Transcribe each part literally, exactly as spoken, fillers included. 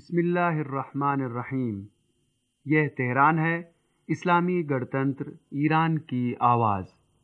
बिस्मिल्लाहिर्रहमानिर्रहीम। यह तेहरान है, इस्लामी गणतंत्र ईरान की आवाज़।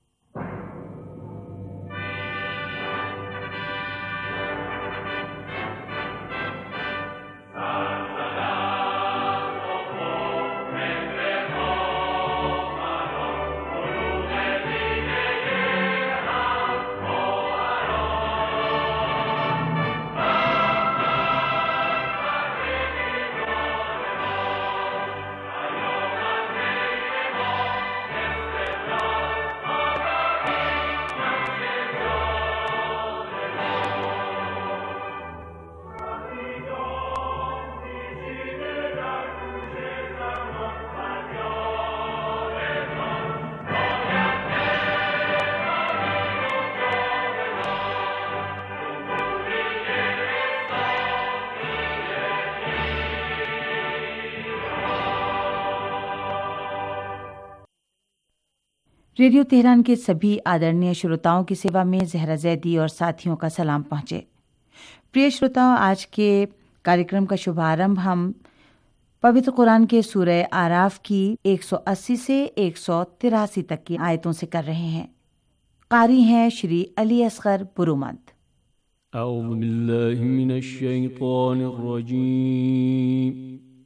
रेडियो तेहरान के सभी आदरणीय श्रोताओं की सेवा में जहरा जैदी और साथियों का सलाम पहुंचे। प्रिय श्रोताओं, आज के कार्यक्रम का शुभारंभ हम पवित्र कुरान के सूरह आराफ की एक सौ अस्सी से एक सौ तिरासी तक की आयतों से कर रहे हैं। कारी हैं श्री अली असगर बुरुमद। औज़ु बिल्लाहि मिनश शैतानिर रजीम।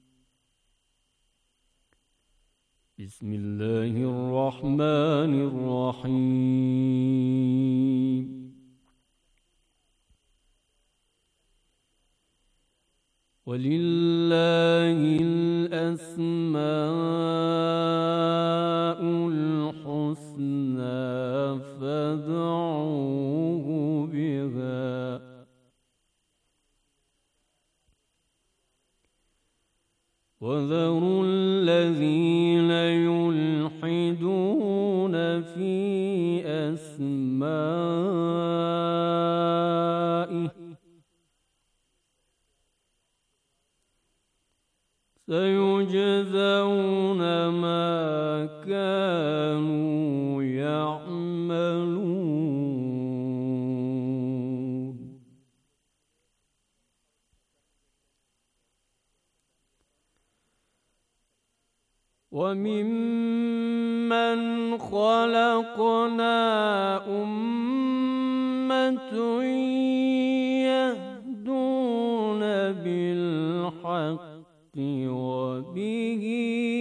बिस्मिल्लाहिर रहमानिर रहीम। वलिल्लाहिल अस्माउल हुस्ना फदऊहु बिहा वज़रुल लज़ीना युल्हिदून फी अस्माइहि सयुजज़ौन मा कानू यअमलून। वमिम्मन खलक़ना उम्मतुन यहदून बिल्हक़्क़ि वबिही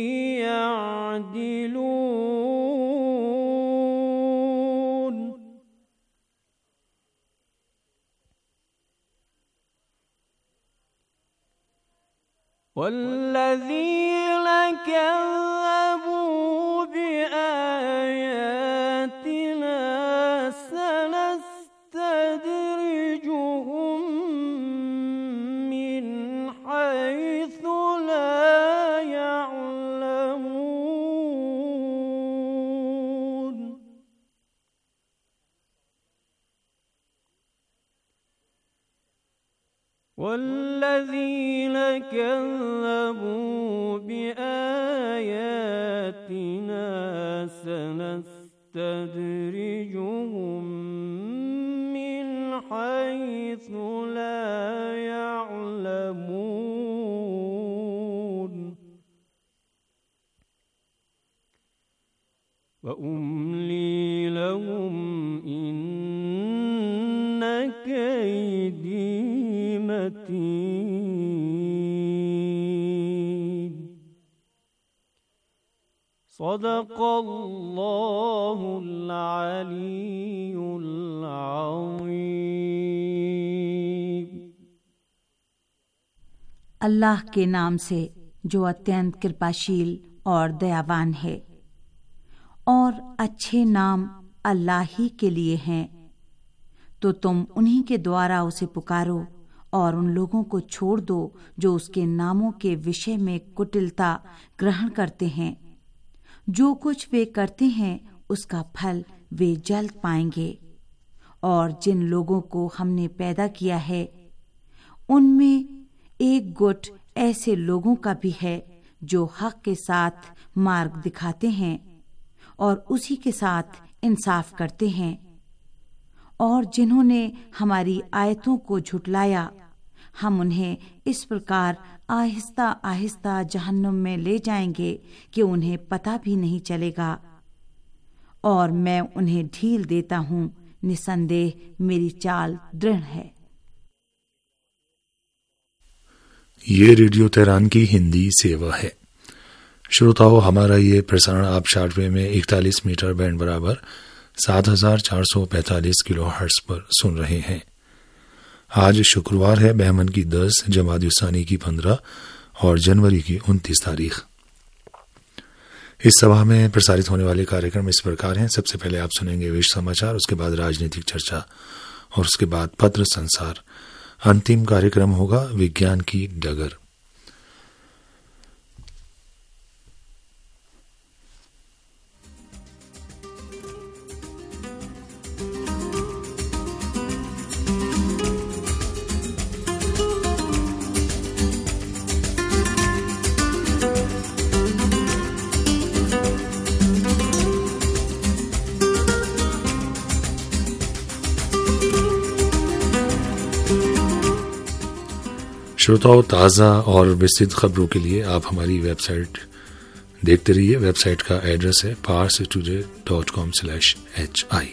यअदिलून। वल्लज़ीन कज़्ज़बू बिआयातिना सनस्तदरिजुहुम मिन हैसु ला यअलमून। वल्लज़ीन कज़्ज़बू बिआयातिना सनस्तदरिजुहुम मिन हैसु ला यअलमून। वअम्ली लहुम इन्न कैदी मतीन। सदक़ल्लाहुल अलीयुल अज़ीम। अल्लाह के नाम से जो अत्यंत कृपाशील और दयावान है। और अच्छे नाम अल्लाह ही के लिए हैं, तो तुम उन्हीं के द्वारा उसे पुकारो और उन लोगों को छोड़ दो जो उसके नामों के विषय में कुटिलता ग्रहण करते हैं। जो कुछ वे करते हैं उसका फल वे जल्द पाएंगे। और जिन लोगों को हमने पैदा किया है उनमें एक गुट ऐसे लोगों का भी है जो हक के साथ मार्ग दिखाते हैं और उसी के साथ इंसाफ करते हैं। और जिन्होंने हमारी आयतों को झुटलाया हम उन्हें इस प्रकार आहिस्ता आहिस्ता जहन्नुम में ले जाएंगे कि उन्हें पता भी नहीं चलेगा, और मैं उन्हें ढील देता हूँ। निसंदेह मेरी चाल दृढ़ है। ये रेडियो तेहरान की हिंदी सेवा है। श्रोताओं, हमारा ये प्रसारण आप शॉर्टवेव में इकतालीस मीटर बैंड बराबर सात हजार चार सौ पैंतालीस किलो हर्ट्ज पर सुन रहे हैं। आज शुक्रवार है, बहमन की दस, जमादियुस्सानी की पंद्रह और जनवरी की उनतीस तारीख। इस सभा में प्रसारित होने वाले कार्यक्रम इस प्रकार हैं। सबसे पहले आप सुनेंगे विश्व समाचार, उसके बाद राजनीतिक चर्चा और उसके बाद पत्र संसार। अंतिम कार्यक्रम होगा विज्ञान की डगर। श्रोताओं, ताज़ा और विस्तृत खबरों के लिए आप हमारी वेबसाइट देखते रहिए। वेबसाइट का एड्रेस है Pars Today dot com slash H I.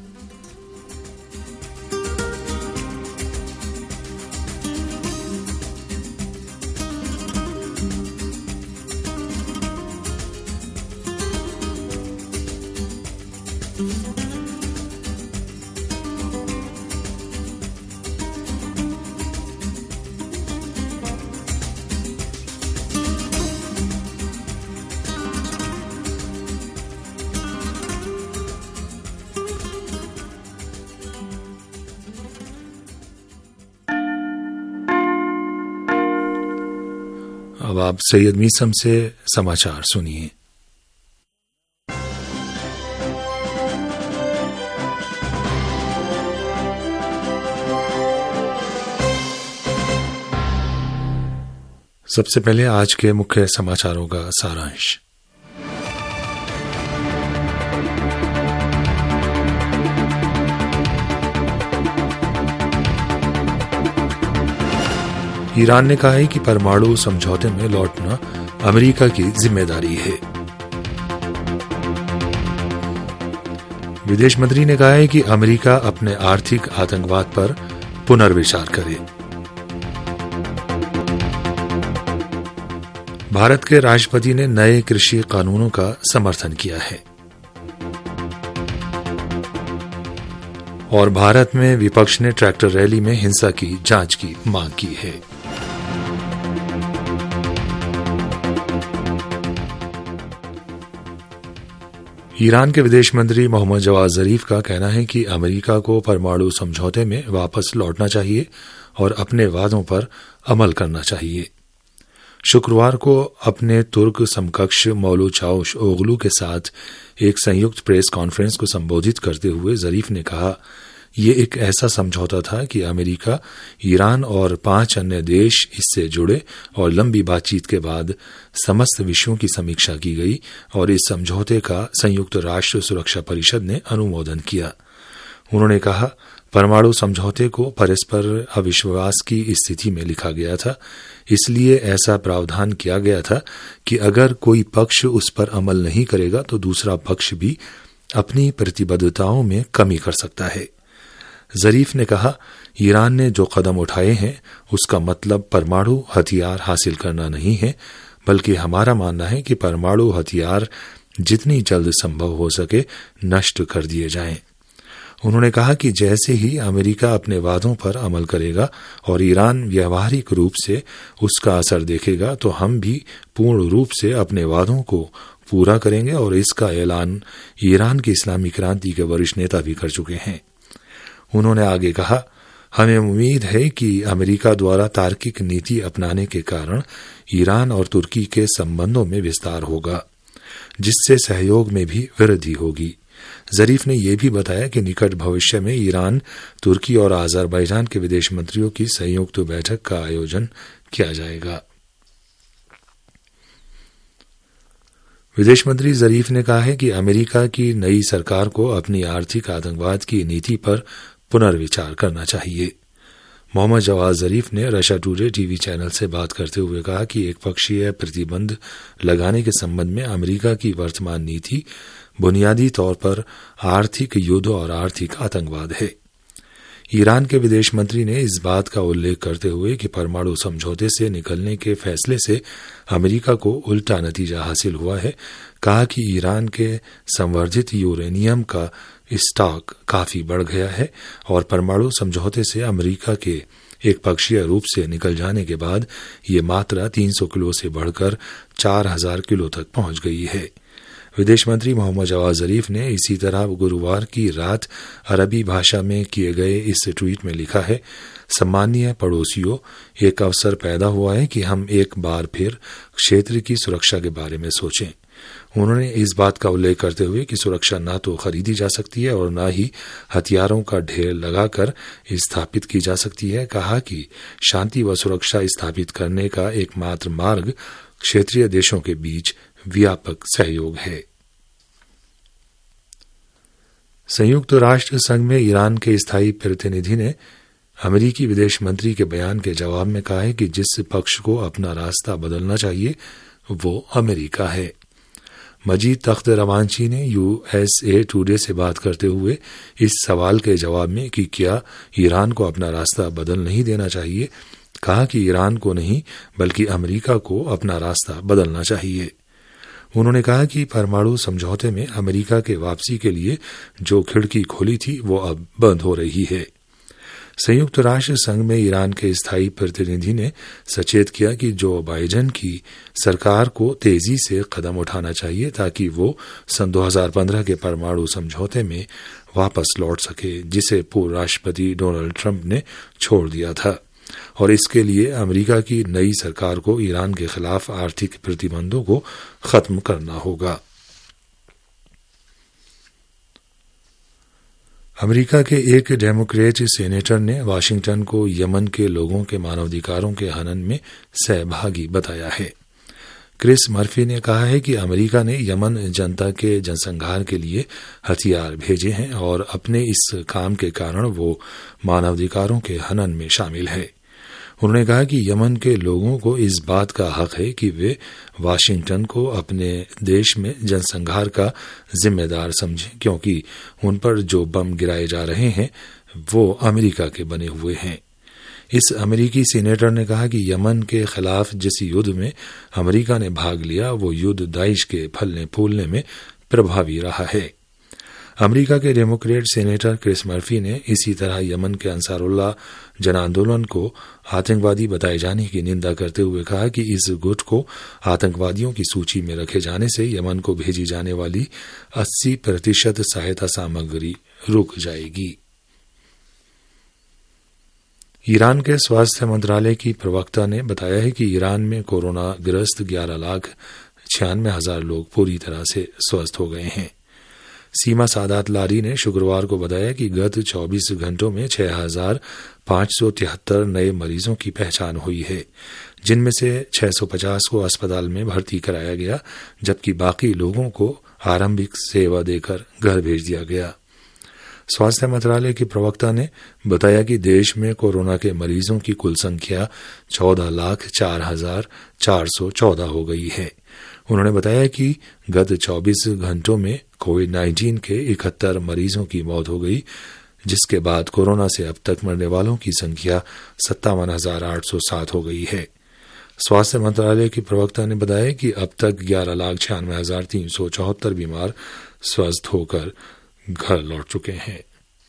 अब आप सैयद मीसम से समाचार सुनिए। सबसे पहले आज के मुख्य समाचारों का सारांश। ईरान ने कहा है कि परमाणु समझौते में लौटना अमेरिका की जिम्मेदारी है। विदेश मंत्री ने कहा है कि अमेरिका अपने आर्थिक आतंकवाद पर पुनर्विचार करे। भारत के राष्ट्रपति ने नए कृषि कानूनों का समर्थन किया है। और भारत में विपक्ष ने ट्रैक्टर रैली में हिंसा की जांच की मांग की है। ईरान के विदेश मंत्री मोहम्मद जवाद जरीफ का कहना है कि अमेरिका को परमाणु समझौते में वापस लौटना चाहिए और अपने वादों पर अमल करना चाहिए। शुक्रवार को अपने तुर्क समकक्ष मौलूद चाउश ओगलू के साथ एक संयुक्त प्रेस कॉन्फ्रेंस को संबोधित करते हुए जरीफ ने कहा, ये एक ऐसा समझौता था कि अमेरिका, ईरान और पांच अन्य देश इससे जुड़े और लंबी बातचीत के बाद समस्त विषयों की समीक्षा की गई और इस समझौते का संयुक्त राष्ट्र सुरक्षा परिषद ने अनुमोदन किया। उन्होंने कहा, परमाणु समझौते को परस्पर अविश्वास की स्थिति में लिखा गया था, इसलिए ऐसा प्रावधान किया गया था कि अगर कोई पक्ष उस पर अमल नहीं करेगा तो दूसरा पक्ष भी अपनी प्रतिबद्धताओं में कमी कर सकता है। जरीफ ने कहा, ईरान ने जो कदम उठाए हैं उसका मतलब परमाणु हथियार हासिल करना नहीं है, बल्कि हमारा मानना है कि परमाणु हथियार जितनी जल्द संभव हो सके नष्ट कर दिए जाएं। उन्होंने कहा कि जैसे ही अमेरिका अपने वादों पर अमल करेगा और ईरान व्यावहारिक रूप से उसका असर देखेगा तो हम भी पूर्ण रूप से अपने वादों को पूरा करेंगे, और इसका ऐलान ईरान की इस्लामी क्रांति के वरिष्ठ नेता भी कर चुके हैं। उन्होंने आगे कहा, हमें उम्मीद है कि अमेरिका द्वारा तार्किक नीति अपनाने के कारण ईरान और तुर्की के संबंधों में विस्तार होगा, जिससे सहयोग में भी वृद्धि होगी। जरीफ ने यह भी बताया कि निकट भविष्य में ईरान, तुर्की और अजरबैजान के विदेश मंत्रियों की संयुक्त बैठक का आयोजन किया जाएगा। विदेश मंत्री जरीफ ने कहा है कि अमेरिका की नई सरकार को अपनी आर्थिक आतंकवाद की नीति पर पुनर्विचार करना चाहिए। मोहम्मद जवाद जरीफ ने रशिया टुडे टीवी चैनल से बात करते हुए कहा कि एक पक्षीय प्रतिबंध लगाने के संबंध में अमेरिका की वर्तमान नीति बुनियादी तौर पर आर्थिक युद्ध और आर्थिक आतंकवाद है। ईरान के विदेश मंत्री ने इस बात का उल्लेख करते हुए कि परमाणु समझौते से निकलने के फैसले से अमेरिका को उल्टा नतीजा हासिल हुआ है, कहा कि ईरान के संवर्धित यूरेनियम का स्टॉक काफी बढ़ गया है और परमाणु समझौते से अमेरिका के एक पक्षीय रूप से निकल जाने के बाद ये मात्रा तीन सौ किलो से बढ़कर चार हजार किलो तक पहुंच गई है। विदेश मंत्री मोहम्मद जवाद जरीफ ने इसी तरह गुरुवार की रात अरबी भाषा में किए गए इस ट्वीट में लिखा है, सम्मानीय पड़ोसियों, एक अवसर पैदा हुआ है कि हम एक बार फिर क्षेत्र की सुरक्षा के बारे में सोचें। उन्होंने इस बात का उल्लेख करते हुए कि सुरक्षा न तो खरीदी जा सकती है और न ही हथियारों का ढेर लगाकर स्थापित की जा सकती है, कहा कि शांति व सुरक्षा स्थापित करने का एकमात्र मार्ग क्षेत्रीय देशों के बीच व्यापक सहयोग है। संयुक्त राष्ट्र संघ में ईरान के स्थायी प्रतिनिधि ने अमेरिकी विदेश मंत्री के बयान के जवाब में कहा है कि जिस पक्ष को अपना रास्ता बदलना चाहिए वो अमेरिका है। मजीद तख्त रवांची ने यूएसए टुडे से बात करते हुए इस सवाल के जवाब में कि क्या ईरान को अपना रास्ता बदल नहीं देना चाहिए, कहा कि ईरान को नहीं बल्कि अमेरिका को अपना रास्ता बदलना चाहिए। उन्होंने कहा कि परमाणु समझौते में अमेरिका के वापसी के लिए जो खिड़की खोली थी वो अब बंद हो रही है। संयुक्त राष्ट्र संघ में ईरान के स्थायी प्रतिनिधि ने सचेत किया कि जो बाइडेन की सरकार को तेजी से कदम उठाना चाहिए ताकि वो सन दो हज़ार पंद्रह के परमाणु समझौते में वापस लौट सके, जिसे पूर्व राष्ट्रपति डोनाल्ड ट्रंप ने छोड़ दिया था, और इसके लिए अमेरिका की नई सरकार को ईरान के खिलाफ आर्थिक प्रतिबंधों को खत्म करना होगा। अमेरिका के एक डेमोक्रेट सेनेटर ने वाशिंगटन को यमन के लोगों के मानवाधिकारों के हनन में सहभागी बताया है। क्रिस मर्फी ने कहा है कि अमेरिका ने यमन जनता के जनसंहार के लिए हथियार भेजे हैं और अपने इस काम के कारण वो मानवाधिकारों के हनन में शामिल है। उन्होंने कहा कि यमन के लोगों को इस बात का हक है कि वे वाशिंगटन को अपने देश में जनसंहार का जिम्मेदार समझें, क्योंकि उन पर जो बम गिराए जा रहे हैं वो अमेरिका के बने हुए हैं। इस अमेरिकी सीनेटर ने कहा कि यमन के खिलाफ जिस युद्ध में अमेरिका ने भाग लिया वो युद्ध दाइश के फलने फूलने में प्रभावी रहा है। अमेरिका के डेमोक्रेट सेनेटर क्रिस मर्फी ने इसी तरह यमन के अंसारुल्लाह जन आंदोलन को आतंकवादी बताए जाने की निंदा करते हुए कहा कि इस गुट को आतंकवादियों की सूची में रखे जाने से यमन को भेजी जाने वाली अस्सी प्रतिशत सहायता सामग्री रुक जाएगी। ईरान के स्वास्थ्य मंत्रालय की प्रवक्ता ने बताया है कि ईरान में कोरोना ग्रस्त ग्यारह लाख छियानवे हजार लोग पूरी तरह से स्वस्थ हो गए हैं। सीमा सादात लारी ने शुक्रवार को बताया कि गत चौबीस घंटों में छह हजार पांच सौ तिहत्तर नए मरीजों की पहचान हुई है, जिनमें से छह सौ पचास को अस्पताल में भर्ती कराया गया, जबकि बाकी लोगों को आरंभिक सेवा देकर घर भेज दिया गया। स्वास्थ्य मंत्रालय के प्रवक्ता ने बताया कि देश में कोरोना के मरीजों की कुल संख्या चौदह लाख चार हजार चार सौ चौदह हो गई है। उन्होंने बताया कि गत चौबीस घंटों में कोविड नाइन्टीन के इकहत्तर मरीजों की मौत हो गई, जिसके बाद कोरोना से अब तक मरने वालों की संख्या सत्तावन हजार आठ सौ सात हो गई है। स्वास्थ्य मंत्रालय के प्रवक्ता ने बताया कि अब तक ग्यारह लाख छियानवे हजार तीन सौ चौहत्तर बीमार स्वस्थ होकर घर लौट चुके हैं।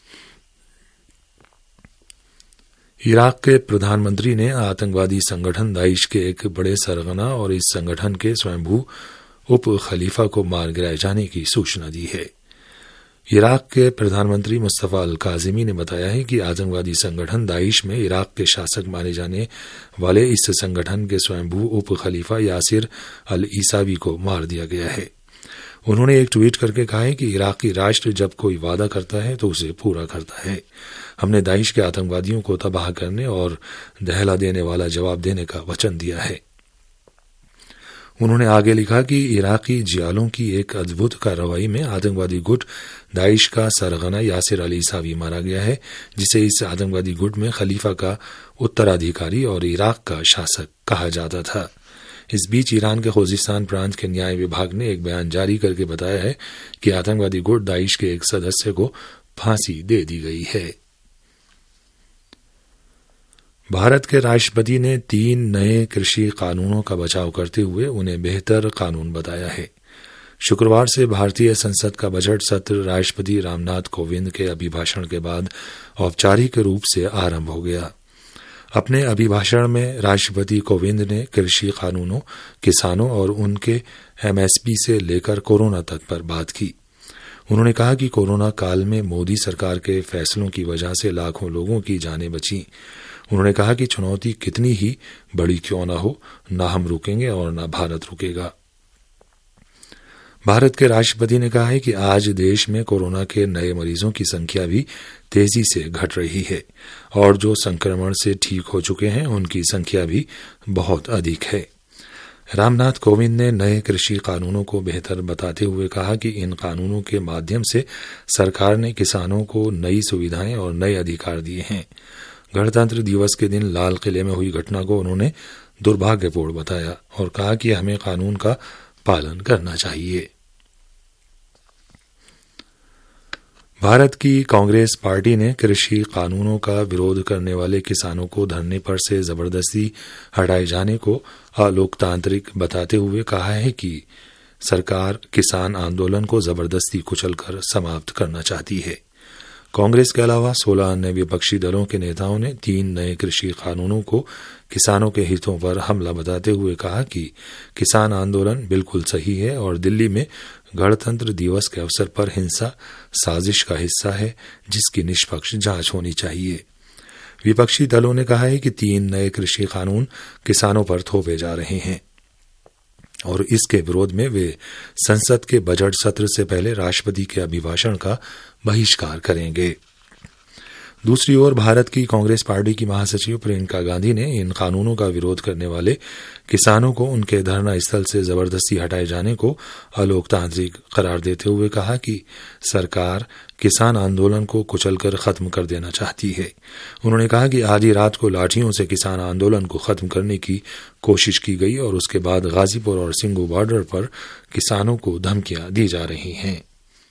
इराक के प्रधानमंत्री ने आतंकवादी संगठन दाइश के एक बड़े सरगना और इस संगठन के स्वयंभू उप खलीफा को मार गिराए जाने की सूचना दी है। इराक के प्रधानमंत्री मुस्तफा अल काजिमी ने बताया है कि आतंकवादी संगठन दाइश में इराक के शासक माने जाने वाले इस संगठन के स्वयंभू उप खलीफा यासिर अल ईसावी को मार दिया गया है। उन्होंने एक ट्वीट करके कहा है कि इराकी राष्ट्र जब कोई वादा करता है तो उसे पूरा करता है। हमने दाइश के आतंकवादियों को तबाह करने और दहला देने वाला जवाब देने का वचन दिया है। उन्होंने आगे लिखा कि इराकी जियालों की एक अद्भुत कार्रवाई में आतंकवादी गुट दाइश का सरगना यासिर अली ईसावी मारा गया है, जिसे इस आतंकवादी गुट में खलीफा का उत्तराधिकारी और इराक का शासक कहा जाता था। इस बीच ईरान के खुजिस्तान प्रांत के न्याय विभाग ने एक बयान जारी करके बताया है कि आतंकवादी गुट दाइश के एक सदस्य को फांसी दे दी गई है। भारत के राष्ट्रपति ने तीन नए कृषि कानूनों का बचाव करते हुए उन्हें बेहतर कानून बताया है। शुक्रवार से भारतीय संसद का बजट सत्र राष्ट्रपति रामनाथ कोविंद के अभिभाषण के बाद औपचारिक रूप से आरंभ हो गया। अपने अभिभाषण में राष्ट्रपति कोविंद ने कृषि कानूनों, किसानों और उनके एमएसपी से लेकर कोरोना तक पर बात की। उन्होंने कहा कि कोरोना काल में मोदी सरकार के फैसलों की वजह से लाखों लोगों की जानें बची। उन्होंने कहा कि चुनौती कितनी ही बड़ी क्यों न हो, न हम रुकेंगे और न भारत रुकेगा। भारत के राष्ट्रपति ने कहा है कि आज देश में कोरोना के नए मरीजों की संख्या भी तेजी से घट रही है और जो संक्रमण से ठीक हो चुके हैं उनकी संख्या भी बहुत अधिक है। रामनाथ कोविंद ने नए कृषि कानूनों को बेहतर बताते हुए कहा कि इन कानूनों के माध्यम से सरकार ने किसानों को नई सुविधाएं और नए अधिकार दिए हैं। गणतंत्र दिवस के दिन लाल किले में हुई घटना को उन्होंने दुर्भाग्यपूर्ण बताया और कहा कि हमें कानून का पालन करना चाहिए। भारत की कांग्रेस पार्टी ने कृषि कानूनों का विरोध करने वाले किसानों को धरने पर से जबरदस्ती हटाए जाने को अलोकतांत्रिक बताते हुए कहा है कि सरकार किसान आंदोलन को जबरदस्ती कुचलकर समाप्त करना चाहती है। कांग्रेस के अलावा सोलह अन्य विपक्षी दलों के नेताओं ने तीन नए कृषि कानूनों को किसानों के हितों पर हमला बताते हुए कहा कि किसान आंदोलन बिल्कुल सही है और दिल्ली में गणतंत्र दिवस के अवसर पर हिंसा साजिश का हिस्सा है, जिसकी निष्पक्ष जांच होनी चाहिए। विपक्षी दलों ने कहा है कि तीन नए कृषि कानून किसानों पर थोपे जा रहे हैं और इसके विरोध में वे संसद के बजट सत्र से पहले राष्ट्रपति के अभिभाषण का बहिष्कार करेंगे। दूसरी ओर भारत की कांग्रेस पार्टी की महासचिव प्रियंका गांधी ने इन कानूनों का विरोध करने वाले किसानों को उनके धरना स्थल से जबरदस्ती हटाए जाने को अलोकतांत्रिक करार देते हुए कहा कि सरकार किसान आंदोलन को कुचलकर खत्म कर देना चाहती है। उन्होंने कहा कि आधी रात को लाठियों से किसान आंदोलन को खत्म करने की कोशिश की गई और उसके बाद गाजीपुर और सिंगू बॉर्डर पर किसानों को धमकियां दी जा रही हैं।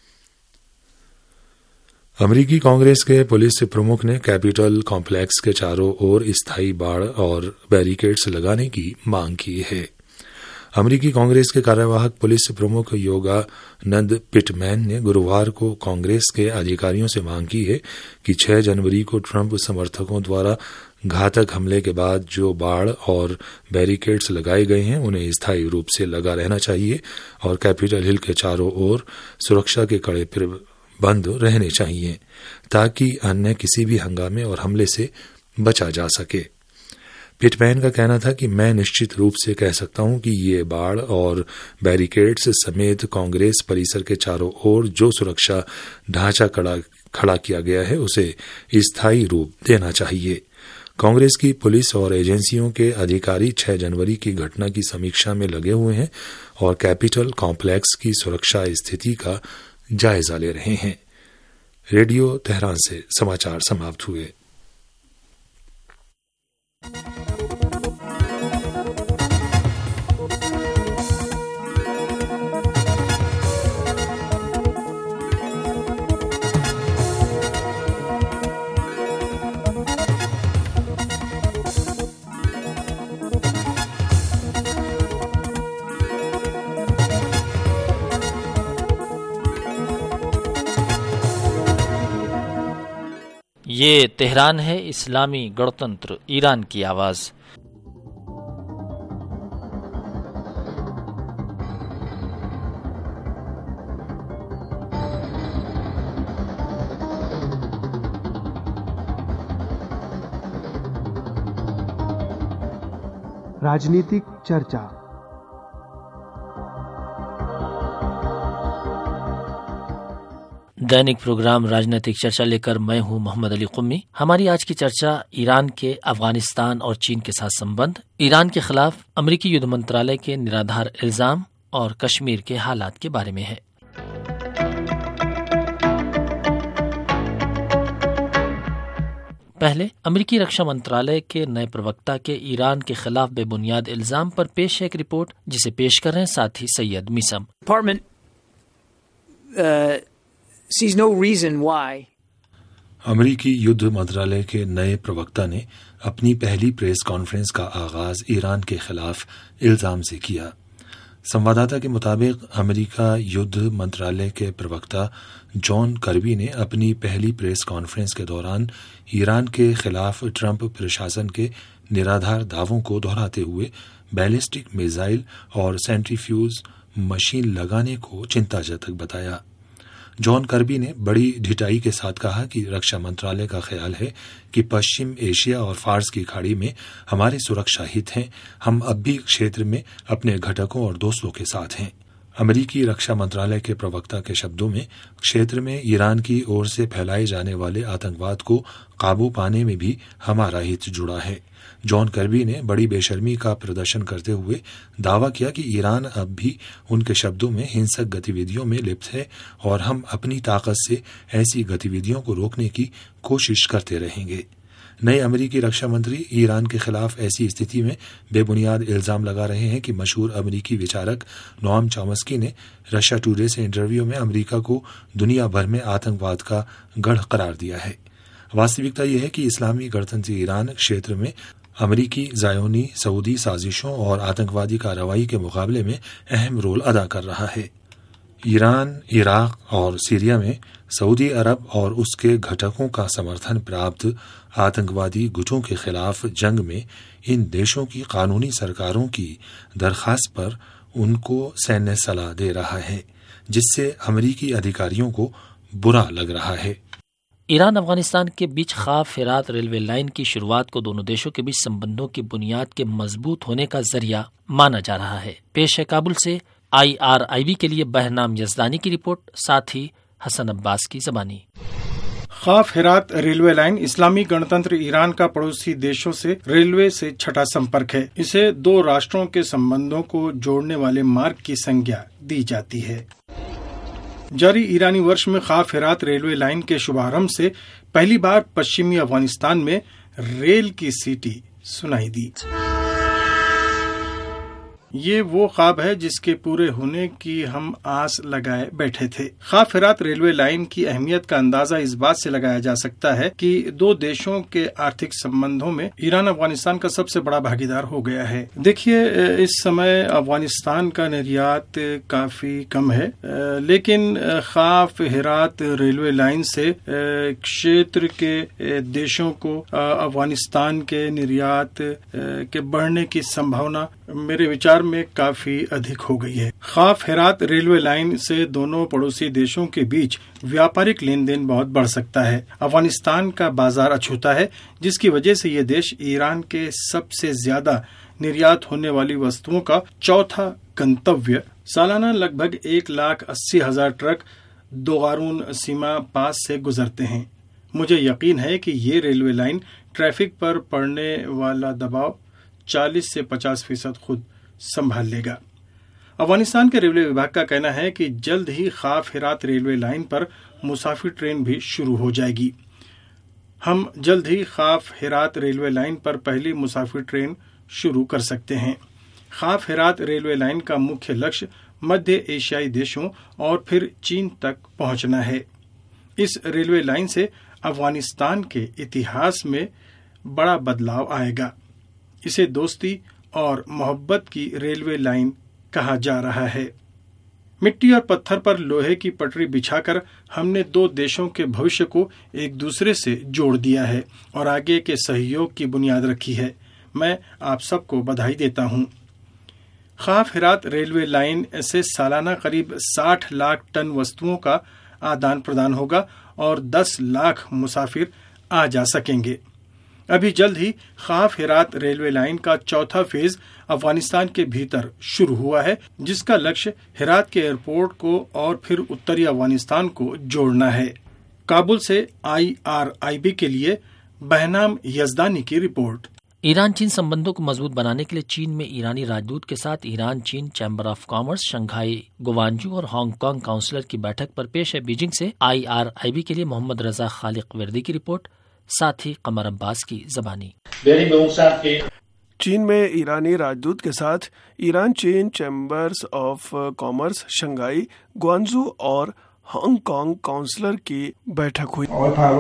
अमेरिकी कांग्रेस के पुलिस प्रमुख ने कैपिटल कॉम्प्लेक्स के चारों ओर स्थायी बाड़ और बैरिकेड्स लगाने की मांग की है। अमेरिकी कांग्रेस के कार्यवाहक पुलिस प्रमुख योगानंद पिटमैन ने गुरुवार को कांग्रेस के अधिकारियों से मांग की है कि छह जनवरी को ट्रंप समर्थकों द्वारा घातक हमले के बाद जो बाड़ और बैरिकेड्स लगाए गए हैं उन्हें स्थायी रूप से लगा रहना चाहिए और कैपिटल हिल के चारों ओर सुरक्षा के कड़े बंद रहने चाहिए ताकि अन्य किसी भी हंगामे और हमले से बचा जा सके। पिटमैन का कहना था कि मैं निश्चित रूप से कह सकता हूं कि ये बाड़ और बैरिकेड्स समेत कांग्रेस परिसर के चारों ओर जो सुरक्षा ढांचा खड़ा खड़ा किया गया है उसे स्थायी रूप देना चाहिए। कांग्रेस की पुलिस और एजेंसियों के अधिकारी छह जनवरी की घटना की समीक्षा में लगे हुए हैं और कैपिटल कॉम्प्लेक्स की सुरक्षा स्थिति का जायजा ले रहे हैं। रेडियो तेहरान से समाचार समाप्त हुए। ये तेहरान है, इस्लामी गणतंत्र ईरान की आवाज़। राजनीतिक चर्चा। दैनिक प्रोग्राम राजनीतिक चर्चा लेकर मैं हूं मोहम्मद अली कुम्मी। हमारी आज की चर्चा ईरान के अफगानिस्तान और चीन के साथ संबंध, ईरान के खिलाफ अमेरिकी युद्ध मंत्रालय के निराधार इल्जाम और कश्मीर के हालात के बारे में है। पहले अमेरिकी रक्षा मंत्रालय के नए प्रवक्ता के ईरान के खिलाफ बेबुनियाद इल्जाम पर पेश है एक रिपोर्ट, जिसे पेश कर रहे हैं साथी Syed Meesam. Department uh, sees no reason why. अमेरिकी युद्ध मंत्रालय के नए प्रवक्ता ने अपनी पहली प्रेस कॉन्फ्रेंस का आगाज ईरान के खिलाफ इल्जाम से किया। संवाददाता के मुताबिक अमेरिका युद्ध मंत्रालय के प्रवक्ता जॉन कर्बी ने अपनी पहली प्रेस कॉन्फ्रेंस के दौरान ईरान के खिलाफ ट्रंप प्रशासन के निराधार दावों को दोहराते हुए बैलिस्टिक मिसाइल और सेंट्रीफ्यूज मशीन लगाने को चिंताजनक बताया। जॉन कर्बी ने बड़ी ढिठाई के साथ कहा कि रक्षा मंत्रालय का ख्याल है कि पश्चिम एशिया और फार्स की खाड़ी में हमारे सुरक्षा हित हैं। हम अब भी क्षेत्र में अपने घटकों और दोस्तों के साथ हैं। अमेरिकी रक्षा मंत्रालय के प्रवक्ता के शब्दों में क्षेत्र में ईरान की ओर से फैलाए जाने वाले आतंकवाद को काबू पाने में भी हमारा हित जुड़ा है। जॉन कर्बी ने बड़ी बेशर्मी का प्रदर्शन करते हुए दावा किया कि ईरान अब भी उनके शब्दों में हिंसक गतिविधियों में लिप्त है और हम अपनी ताकत से ऐसी गतिविधियों को रोकने की कोशिश करते रहेंगे। नए अमेरिकी रक्षा मंत्री ईरान के खिलाफ ऐसी स्थिति में बेबुनियाद इल्जाम लगा रहे हैं कि मशहूर अमेरिकी विचारक नोआम चॉम्स्की ने रशिया टुडे से इंटरव्यू में अमेरिका को दुनिया भर में आतंकवाद का गढ़ करार दिया है। वास्तविकता यह है कि इस्लामी गणतंत्र ईरान क्षेत्र में अमेरिकी जायोनी सऊदी साजिशों और आतंकवादी कार्रवाई के मुकाबले में अहम रोल अदा कर रहा है। ईरान, इराक और सीरिया में सऊदी अरब और उसके घटकों का समर्थन प्राप्त आतंकवादी गुटों के खिलाफ जंग में इन देशों की कानूनी सरकारों की दरखास्त पर उनको सैन्य सलाह दे रहा है, जिससे अमेरिकी अधिकारियों को बुरा लग रहा है। ईरान अफगानिस्तान के बीच खाफ हेरात रेलवे लाइन की शुरुआत को दोनों देशों के बीच संबंधों की बुनियाद के मजबूत होने का जरिया माना जा रहा है। पेश है काबुल से आई आर आई बी के लिए बहनाम यजदानी की रिपोर्ट, साथ ही हसन अब्बास की जबानी। खाफ हेरात रेलवे लाइन इस्लामी गणतंत्र ईरान का पड़ोसी देशों से रेलवे से छठा संपर्क है। इसे दो राष्ट्रों के संबंधों को जोड़ने वाले मार्ग की संज्ञा दी जाती है। जारी ईरानी वर्ष में खाफ हेरात रेलवे लाइन के शुभारंभ से पहली बार पश्चिमी अफगानिस्तान में रेल की सीटी सुनाई दी। ये वो ख्वाब है जिसके पूरे होने की हम आस लगाए बैठे थे। खाफ हेरात रेलवे लाइन की अहमियत का अंदाजा इस बात से लगाया जा सकता है कि दो देशों के आर्थिक संबंधों में ईरान अफगानिस्तान का सबसे बड़ा भागीदार हो गया है। देखिए, इस समय अफगानिस्तान का निर्यात काफी कम है, लेकिन खाफ हेरात रेलवे लाइन से क्षेत्र के देशों को अफगानिस्तान के निर्यात के बढ़ने की संभावना मेरे विचार में काफी अधिक हो गई है। खाफ हेरात रेलवे लाइन से दोनों पड़ोसी देशों के बीच व्यापारिक लेन देन बहुत बढ़ सकता है। अफगानिस्तान का बाजार अछूता है, जिसकी वजह से ये देश ईरान के सबसे ज्यादा निर्यात होने वाली वस्तुओं का चौथा गंतव्य। सालाना लगभग एक लाख अस्सी हजार ट्रक दोगारून सीमा पास से गुजरते हैं। मुझे यकीन है कि ये रेलवे लाइन ट्रैफिक पर पड़ने वाला दबाव चालीस से पचास फीसद खुद संभाल लेगा। अफगानिस्तान के रेलवे विभाग का कहना है कि जल्द ही खाफ हेरात रेलवे लाइन पर मुसाफिर ट्रेन भी शुरू हो जाएगी। हम जल्द ही खाफ हेरात रेलवे लाइन पर पहली मुसाफिर ट्रेन शुरू कर सकते हैं। खाफ हेरात रेलवे लाइन का मुख्य लक्ष्य मध्य एशियाई देशों और फिर चीन तक पहुंचना है। इस रेलवे लाइन से अफगानिस्तान के इतिहास में बड़ा बदलाव आएगा। इसे दोस्ती और मोहब्बत की रेलवे लाइन कहा जा रहा है। मिट्टी और पत्थर पर लोहे की पटरी बिछाकर हमने दो देशों के भविष्य को एक दूसरे से जोड़ दिया है और आगे के सहयोग की बुनियाद रखी है। मैं आप सबको बधाई देता हूँ। खाफ हेरात रेलवे लाइन से सालाना करीब साठ लाख टन वस्तुओं का आदान प्रदान होगा और दस लाख मुसाफिर आ जा सकेंगे। अभी जल्द ही खाफ हेरात रेलवे लाइन का चौथा फेज अफगानिस्तान के भीतर शुरू हुआ है, जिसका लक्ष्य हेरात के एयरपोर्ट को और फिर उत्तरी अफगानिस्तान को जोड़ना है। काबुल से आई आर आई बी के लिए बहनाम यजदानी की रिपोर्ट। ईरान चीन संबंधों को मजबूत बनाने के लिए चीन में ईरानी राजदूत के साथ ईरान चीन chamber of commerce, Shanghai Guangzhou और हांगकांग काउंसिलर की बैठक पर पेश है बीजिंग से आई आर आई बी के लिए मोहम्मद रजा खालिक वर्दी की रिपोर्ट, साथ ही कमर अब्बास की जबानी। चीन में ईरानी राजदूत के साथ ईरान चीन chambers of commerce, Shanghai Guangzhou और हांगकांग काउंसिलर की बैठक हुई।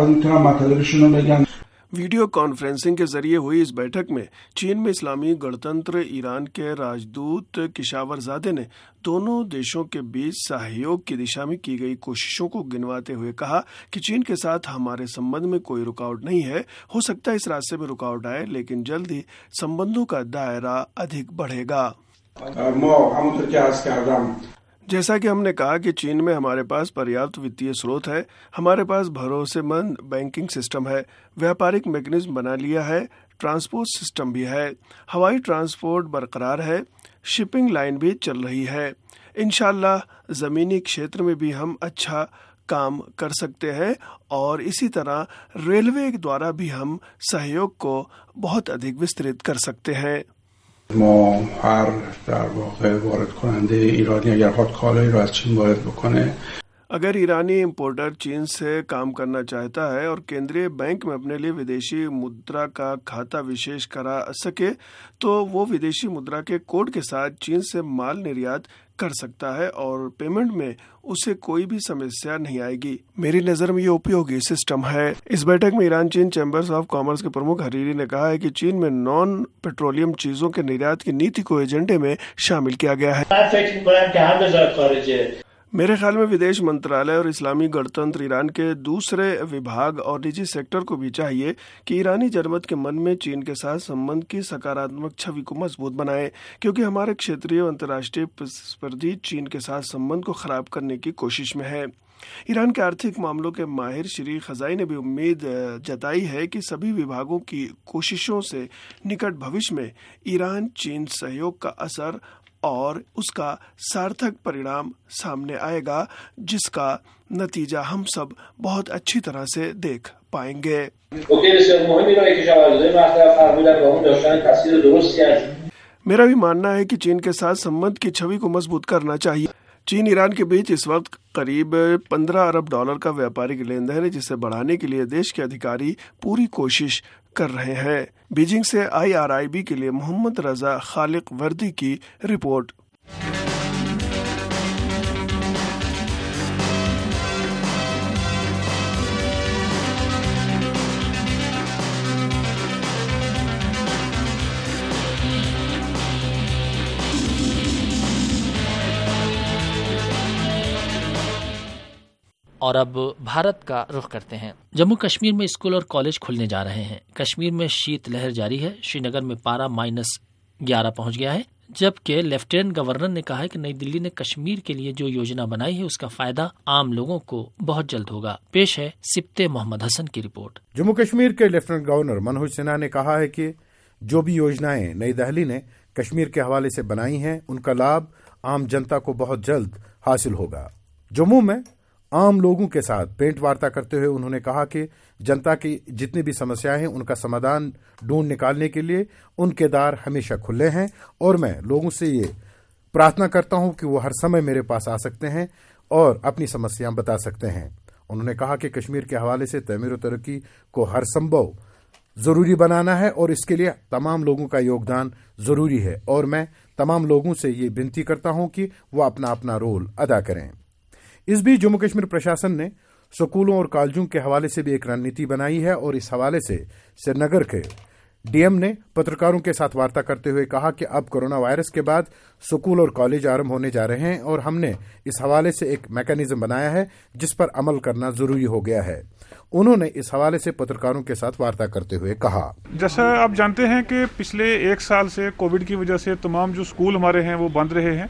वीडियो कॉन्फ्रेंसिंग के जरिए हुई इस बैठक में चीन में इस्लामी गणतंत्र ईरान के राजदूत किशावरजादे ने दोनों देशों के बीच सहयोग की दिशा में की गई कोशिशों को गिनवाते हुए कहा कि चीन के साथ हमारे संबंध में कोई रुकावट नहीं है। हो सकता है इस रास्ते में रुकावट आए, लेकिन जल्द ही संबंधों का दायरा अधिक बढ़ेगा। जैसा कि हमने कहा कि चीन में हमारे पास पर्याप्त वित्तीय स्रोत है, हमारे पास भरोसेमंद बैंकिंग सिस्टम है, व्यापारिक मैकेनिज्म बना लिया है, ट्रांसपोर्ट सिस्टम भी है, हवाई ट्रांसपोर्ट बरकरार है, शिपिंग लाइन भी चल रही है। इंशाल्लाह ज़मीनी क्षेत्र में भी हम अच्छा काम कर सकते हैं और इसी तरह रेलवे द्वारा भी हम सहयोग को बहुत अधिक विस्तृत कर सकते हैं। ما هر در واقع وارد کننده ایرانی اگر خود کالایی رو از چین وارد بکنه अगर ईरानी इम्पोर्टर चीन से काम करना चाहता है और केंद्रीय बैंक में अपने लिए विदेशी मुद्रा का खाता विशेष करा सके तो वो विदेशी मुद्रा के कोड के साथ चीन से माल निर्यात कर सकता है और पेमेंट में उसे कोई भी समस्या नहीं आएगी। मेरी नज़र में ये उपयोगी सिस्टम है। इस बैठक में ईरान चीन चैम्बर्स ऑफ कॉमर्स के प्रमुख हरीरी ने कहा है कि चीन में नॉन पेट्रोलियम चीजों के निर्यात की नीति को एजेंडे में शामिल किया गया है। मेरे ख्याल में विदेश मंत्रालय और इस्लामी गणतंत्र ईरान के दूसरे विभाग और निजी सेक्टर को भी चाहिए कि ईरानी जनमत के मन में चीन के साथ संबंध की सकारात्मक छवि को मजबूत बनाए, क्योंकि हमारे क्षेत्रीय और अंतर्राष्ट्रीय प्रतिस्पर्धी चीन के साथ संबंध को खराब करने की कोशिश में है। ईरान के आर्थिक मामलों के माहिर श्री खजाई ने भी उम्मीद जताई है कि सभी विभागों की कोशिशों से निकट भविष्य में ईरान चीन सहयोग का असर और उसका सार्थक परिणाम सामने आएगा, जिसका नतीजा हम सब बहुत अच्छी तरह से देख पाएंगे। मेरा भी मानना है कि चीन के साथ संबंध की छवि को मजबूत करना चाहिए। चीन ईरान के बीच इस वक्त करीब पंद्रह अरब डॉलर का व्यापारिक लेन देन है, जिसे बढ़ाने के लिए देश के अधिकारी पूरी कोशिश कर रहे हैं। बीजिंग से आई आर आई बी के लिए मोहम्मद रजा खालिक वर्दी की रिपोर्ट। और अब भारत का रुख करते हैं। जम्मू कश्मीर में स्कूल और कॉलेज खुलने जा रहे हैं। कश्मीर में शीत लहर जारी है। श्रीनगर में पारा माइनस ग्यारह पहुंच गया है, जबकि लेफ्टिनेंट गवर्नर ने कहा है कि नई दिल्ली ने कश्मीर के लिए जो योजना बनाई है उसका फायदा आम लोगों को बहुत जल्द होगा। पेश है सिप्ते मोहम्मद हसन की रिपोर्ट। जम्मू कश्मीर के लेफ्टिनेंट गवर्नर मनोज सिन्हा ने कहा है कि जो भी योजनाएं नई दिल्ली ने कश्मीर के हवाले से बनाई हैं उनका लाभ आम जनता को बहुत जल्द हासिल होगा। जम्मू में आम लोगों के साथ भेंट वार्ता करते हुए उन्होंने कहा कि जनता की जितनी भी समस्याएं हैं उनका समाधान ढूंढ निकालने के लिए उनके द्वार हमेशा खुले हैं और मैं लोगों से ये प्रार्थना करता हूं कि वो हर समय मेरे पास आ सकते हैं और अपनी समस्याएं बता सकते हैं। उन्होंने कहा कि कश्मीर के हवाले से तमीर और तरक्की को हर संभव जरूरी बनाना है और इसके लिए तमाम लोगों का योगदान जरूरी है और मैं तमाम लोगों से ये विनती करता हूं कि वो अपना अपना रोल अदा करें। इस बीच जम्मू कश्मीर प्रशासन ने स्कूलों और कॉलेजों के हवाले से भी एक रणनीति बनाई है और इस हवाले से श्रीनगर के डीएम ने पत्रकारों के साथ वार्ता करते हुए कहा कि अब कोरोना वायरस के बाद स्कूल और कॉलेज आरंभ होने जा रहे हैं और हमने इस हवाले से एक मैकेनिज्म बनाया है जिस पर अमल करना जरूरी हो गया है। उन्होंने इस हवाले से पत्रकारों के साथ वार्ता करते हुए कहा, जैसा आप जानते हैं कि पिछले एक साल से कोविड की वजह से तमाम जो स्कूल हमारे हैं वो बंद रहे हैं।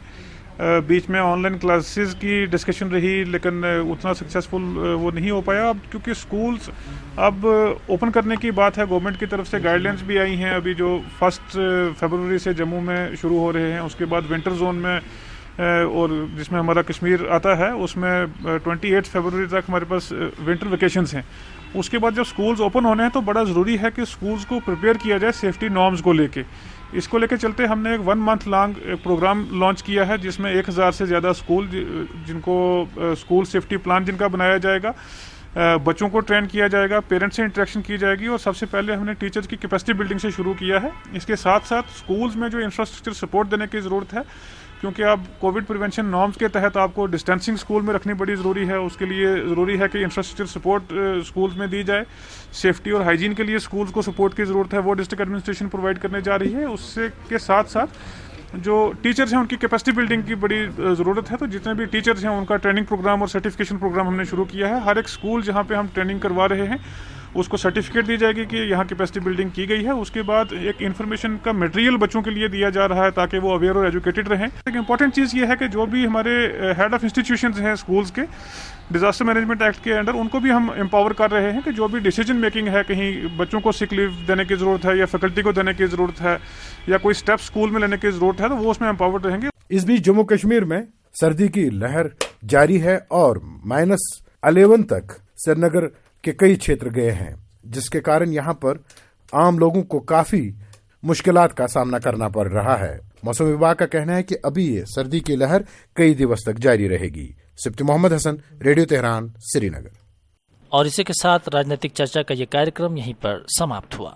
बीच में ऑनलाइन क्लासेस की डिस्कशन रही, लेकिन उतना सक्सेसफुल वो नहीं हो पाया। अब क्योंकि स्कूल्स अब ओपन करने की बात है, गवर्नमेंट की तरफ से गाइडलाइंस भी आई हैं अभी, जो फर्स्ट फरवरी से जम्मू में शुरू हो रहे हैं। उसके बाद विंटर जोन में और जिसमें हमारा कश्मीर आता है, उसमें ट्वेंटी एट फरवरी तक हमारे पास विंटर वेकेशंस हैं। उसके बाद जब स्कूल्स ओपन होने हैं तो बड़ा ज़रूरी है कि स्कूल्स को प्रिपेयर किया जाए सेफ्टी नॉर्म्स को लेके। इसको लेके चलते हमने एक one month long programme launch किया है, जिसमें एक हज़ार से ज़्यादा स्कूल जिनको स्कूल सेफ्टी प्लान जिनका बनाया जाएगा, बच्चों को ट्रेन किया जाएगा, पेरेंट्स से इंटरेक्शन की जाएगी, और सबसे पहले हमने टीचर्स की कैपेसिटी बिल्डिंग से शुरू किया है। इसके साथ साथ स्कूल्स में जो इंफ्रास्ट्रक्चर सपोर्ट देने की ज़रूरत है, क्योंकि अब कोविड प्रिवेंशन नॉर्म्स के तहत आपको डिस्टेंसिंग स्कूल में रखनी बड़ी ज़रूरी है। उसके लिए ज़रूरी है कि इंफ्रास्ट्रक्चर सपोर्ट स्कूल्स में दी जाए। सेफ्टी और हाइजीन के लिए स्कूल्स को सपोर्ट की ज़रूरत है, वो डिस्ट्रिक्ट एडमिनिस्ट्रेशन प्रोवाइड करने जा रही है। उससे के साथ साथ जो टीचर्स हैं उनकी कैपेसिटी बिल्डिंग की बड़ी ज़रूरत है। तो जितने भी टीचर्स हैं उनका ट्रेनिंग प्रोग्राम और सर्टिफिकेशन प्रोग्राम हमने शुरू किया है। हर एक स्कूल जहाँ पे हम ट्रेनिंग करवा रहे हैं उसको सर्टिफिकेट दी जाएगी कि यहाँ कैपेसिटी बिल्डिंग की गई है। उसके बाद एक इन्फॉर्मेशन का मटेरियल बच्चों के लिए दिया जा रहा है ताकि वो अवेयर और एजुकेटेड रहें। एक इंपॉर्टेंट चीज़ ये है कि जो भी हमारे हेड ऑफ इंस्टीट्यूशंस हैं स्कूल्स के डिजास्टर मैनेजमेंट एक्ट के अंडर, उनको भी हम एम्पावर कर रहे हैं कि जो भी डिसीजन मेकिंग है, कहीं बच्चों को सिक लीव देने की ज़रूरत है या फैकल्टी को देने की ज़रूरत है या कोई स्टेप स्कूल में लेने की ज़रूरत है, तो वो उसमें एम्पावर्ड रहेंगे। इस बीच जम्मू कश्मीर में सर्दी की लहर जारी है और माइनस अलेवन तक श्रीनगर के कई क्षेत्र गए हैं, जिसके कारण यहाँ पर आम लोगों को काफी मुश्किलात का सामना करना पड़ रहा है। मौसम विभाग का कहना है कि अभी ये सर्दी की लहर कई दिवस तक जारी रहेगी। Sibti Mohammad Hasan, radio Tehran, Srinagar. और इसी के साथ राजनीतिक चर्चा का ये कार्यक्रम यहीं पर समाप्त हुआ।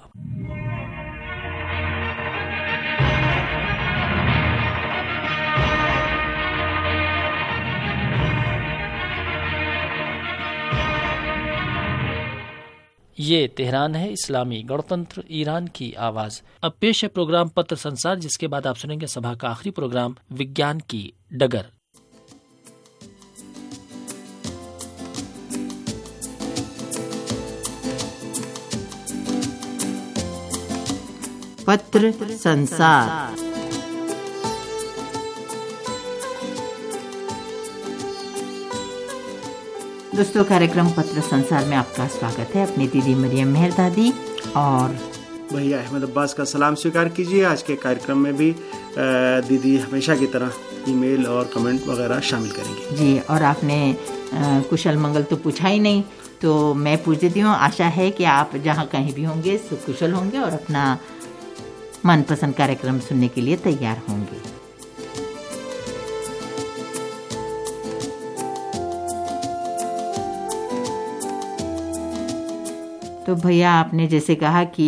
ये तेहरान है, इस्लामी गणतंत्र ईरान की आवाज। अब पेश है प्रोग्राम पत्र संसार, जिसके बाद आप सुनेंगे सभा का आखिरी प्रोग्राम विज्ञान की डगर। पत्र संसार। दोस्तों, कार्यक्रम पत्र संसार में आपका स्वागत है। अपनी दीदी मरियम मेहर दादी और भैया अहमद अब्बास का सलाम स्वीकार कीजिए। आज के कार्यक्रम में भी दीदी हमेशा की तरह ईमेल और कमेंट वगैरह शामिल करेंगे जी। और आपने कुशल मंगल तो पूछा ही नहीं, तो मैं पूछ देती हूँ। आशा है कि आप जहाँ कहीं भी होंगे सुकुशल होंगे और अपना मनपसंद कार्यक्रम सुनने के लिए तैयार होंगे। तो भैया, आपने जैसे कहा कि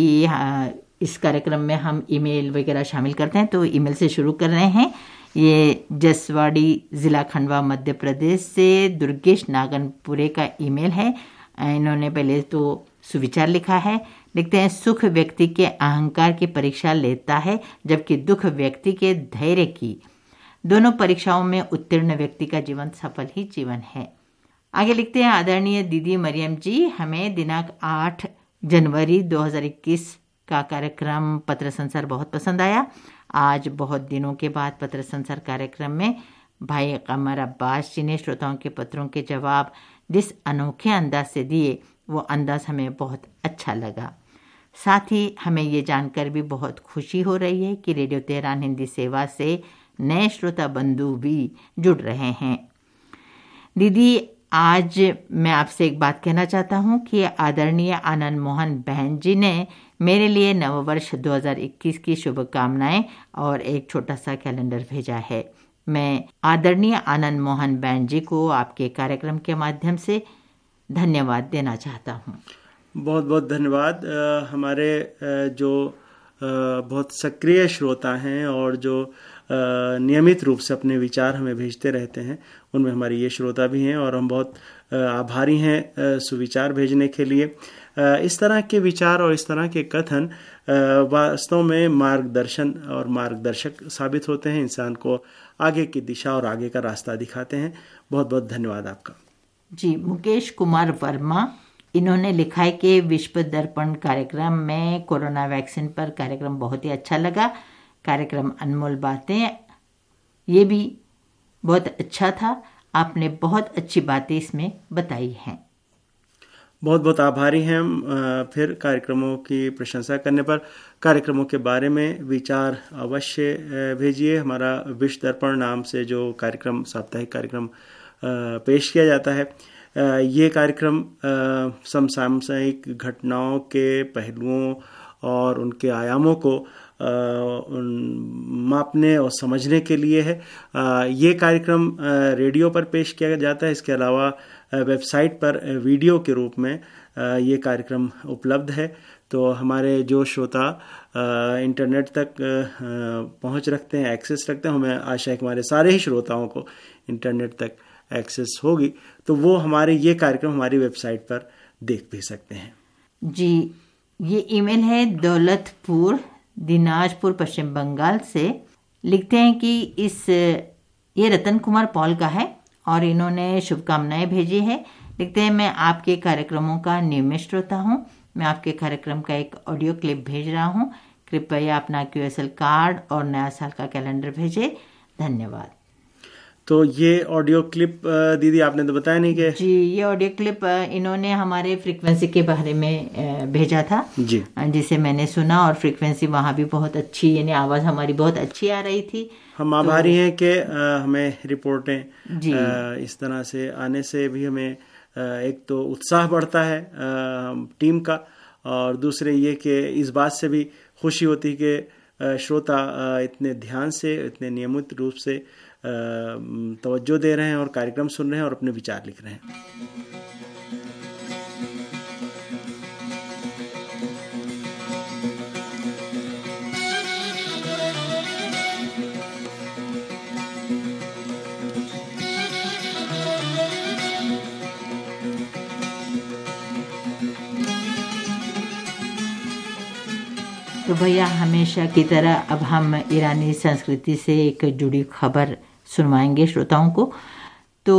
इस कार्यक्रम में हम ईमेल वगैरह शामिल करते हैं, तो ईमेल से शुरू कर रहे हैं। ये जसवाड़ी ज़िला खंडवा मध्य प्रदेश से दुर्गेश नागनपुरे का ईमेल है। इन्होंने पहले तो सुविचार लिखा है। लिखते हैं, सुख व्यक्ति के अहंकार की परीक्षा लेता है, जबकि दुख व्यक्ति के धैर्य की। दोनों परीक्षाओं में उत्तीर्ण व्यक्ति का जीवन सफल ही जीवन है। आगे लिखते हैं, आदरणीय दीदी मरियम जी, हमें दिनांक आठ जनवरी दो हज़ार इक्कीस का कार्यक्रम पत्र संसार बहुत पसंद आया। आज बहुत दिनों के बाद पत्र संसार कार्यक्रम में भाई कमर अब्बास जी ने श्रोताओं के पत्रों के जवाब जिस अनोखे अंदाज से दिए, वो अंदाज हमें बहुत अच्छा लगा। साथ ही हमें ये जानकर भी बहुत खुशी हो रही है कि रेडियो तेहरान हिंदी सेवा से नए श्रोता बंधु भी जुड़ रहे हैं। दीदी, आज मैं आपसे एक बात कहना चाहता हूँ कि आदरणीय आनंद मोहन बहन जी ने मेरे लिए नववर्ष दो हज़ार इक्कीस की शुभकामनाएं और एक छोटा सा कैलेंडर भेजा है। मैं आदरणीय आनंद मोहन बहन जी को आपके कार्यक्रम के माध्यम से धन्यवाद देना चाहता हूँ। बहुत बहुत धन्यवाद। हमारे जो बहुत सक्रिय श्रोता हैं और जो नियमित रूप से अपने विचार हमें भेजते रहते हैं, उनमें हमारे ये श्रोता भी हैं और हम बहुत आभारी हैं सुविचार भेजने के लिए। इस तरह के विचार और इस तरह के कथन वास्तव में मार्गदर्शन और मार्गदर्शक साबित होते हैं, इंसान को आगे की दिशा और आगे का रास्ता दिखाते हैं। बहुत बहुत धन्यवाद आपका। जी, मुकेश कुमार वर्मा, इन्होंने लिखा है कि विश्व दर्पण कार्यक्रम में कोरोना वैक्सीन पर कार्यक्रम बहुत ही अच्छा लगा। कार्यक्रम अनमोल बातें, ये भी बहुत अच्छा था, आपने बहुत अच्छी बातें इसमें बताई हैं। बहुत बहुत आभारी हैं हम फिर कार्यक्रमों की प्रशंसा करने पर। कार्यक्रमों के बारे में विचार अवश्य भेजिए। हमारा विश्व दर्पण नाम से जो कार्यक्रम, साप्ताहिक कार्यक्रम पेश किया जाता है, ये कार्यक्रम समसामयिक घटनाओं के पहलुओं और उनके आयामों को मापने और समझने के लिए है। ये कार्यक्रम रेडियो पर पेश किया जाता है। इसके अलावा वेबसाइट पर वीडियो के रूप में ये कार्यक्रम उपलब्ध है। तो हमारे जो श्रोता इंटरनेट तक पहुंच रखते हैं, एक्सेस रखते हैं, हमें आशा है कि हमारे सारे ही श्रोताओं को इंटरनेट तक एक्सेस होगी, तो वो हमारे ये कार्यक्रम हमारी वेबसाइट पर देख भी सकते हैं। जी, ये ईमेल है दौलतपुर दिनाजपुर पश्चिम बंगाल से। लिखते हैं कि इस ये रतन कुमार पॉल का है और इन्होंने शुभकामनाएं भेजी है। लिखते हैं, मैं आपके कार्यक्रमों का नियमित श्रोता हूँ। मैं आपके कार्यक्रम का एक ऑडियो क्लिप भेज रहा हूँ। कृपया अपना क्यूएसएल कार्ड और नया साल का कैलेंडर भेजें। धन्यवाद। तो ये ऑडियो क्लिप दीदी आपने तो बताया नहीं कि जी, ये ऑडियो क्लिप इन्होंने हमारे फ्रीक्वेंसी के बारे में भेजा था जी, जिसे मैंने सुना और फ्रीक्वेंसी वहाँ भी बहुत अच्छी, यानी आवाज़ हमारी बहुत अच्छी आ रही थी। हम आभारी तो, हैं कि हमें रिपोर्टें इस तरह से आने से भी हमें एक तो उत्साह बढ़ता है टीम का, और दूसरे ये कि इस बात से भी खुशी होती है कि श्रोता इतने ध्यान से, इतने नियमित रूप से तवज्जो दे रहे हैं और कार्यक्रम सुन रहे हैं और अपने विचार लिख रहे हैं। तो भैया, हमेशा की तरह अब हम ईरानी संस्कृति से एक जुड़ी खबर सुनवाएंगे श्रोताओं को। तो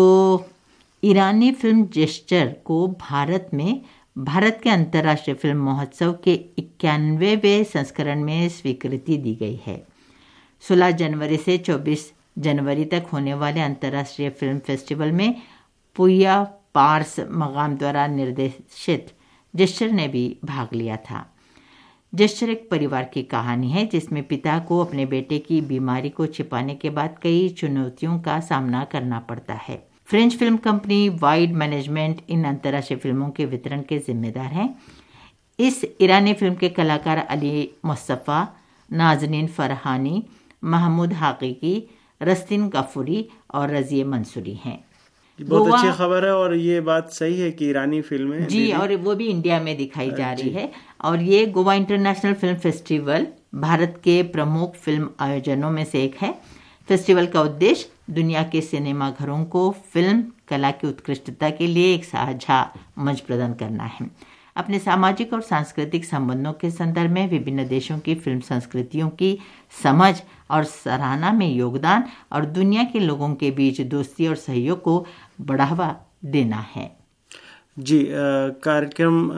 ईरानी फिल्म जेस्चर को भारत में भारत के अंतर्राष्ट्रीय फिल्म महोत्सव के इक्यानवेवें संस्करण में स्वीकृति दी गई है। सोलह जनवरी से चौबीस जनवरी तक होने वाले अंतर्राष्ट्रीय फिल्म फेस्टिवल में पुया पार्स मकाम द्वारा निर्देशित जेस्चर ने भी भाग लिया था। जेस्चर एक परिवार की कहानी है जिसमें पिता को अपने बेटे की बीमारी को छिपाने के बाद कई चुनौतियों का सामना करना पड़ता है। French film company Wide Management इन अंतर्राष्ट्रीय फिल्मों के वितरण के जिम्मेदार हैं। इस ईरानी फिल्म के कलाकार अली मुस्तफ़ा, नाज़नीन फरहानी, महमूद हाकिकी, रस्तिन गफूरी और रज़िए मंसूरी हैं। बहुत अच्छी खबर है और ये बात सही है कि ईरानी फिल्में जी, और वो भी इंडिया में दिखाई जा रही है। और ये Goa international film festival Bharat के प्रमुख फिल्म आयोजनों में से एक है। फेस्टिवल का उद्देश्य दुनिया के सिनेमाघरों को फिल्म कला की उत्कृष्टता के लिए एक साझा मंच प्रदान करना है। अपने सामाजिक और सांस्कृतिक संबंधों के संदर्भ में विभिन्न देशों की फिल्म संस्कृतियों की समझ और सराहना में योगदान और दुनिया के लोगों के बीच दोस्ती और सहयोग को बढ़ावा देना है। जी, कार्यक्रम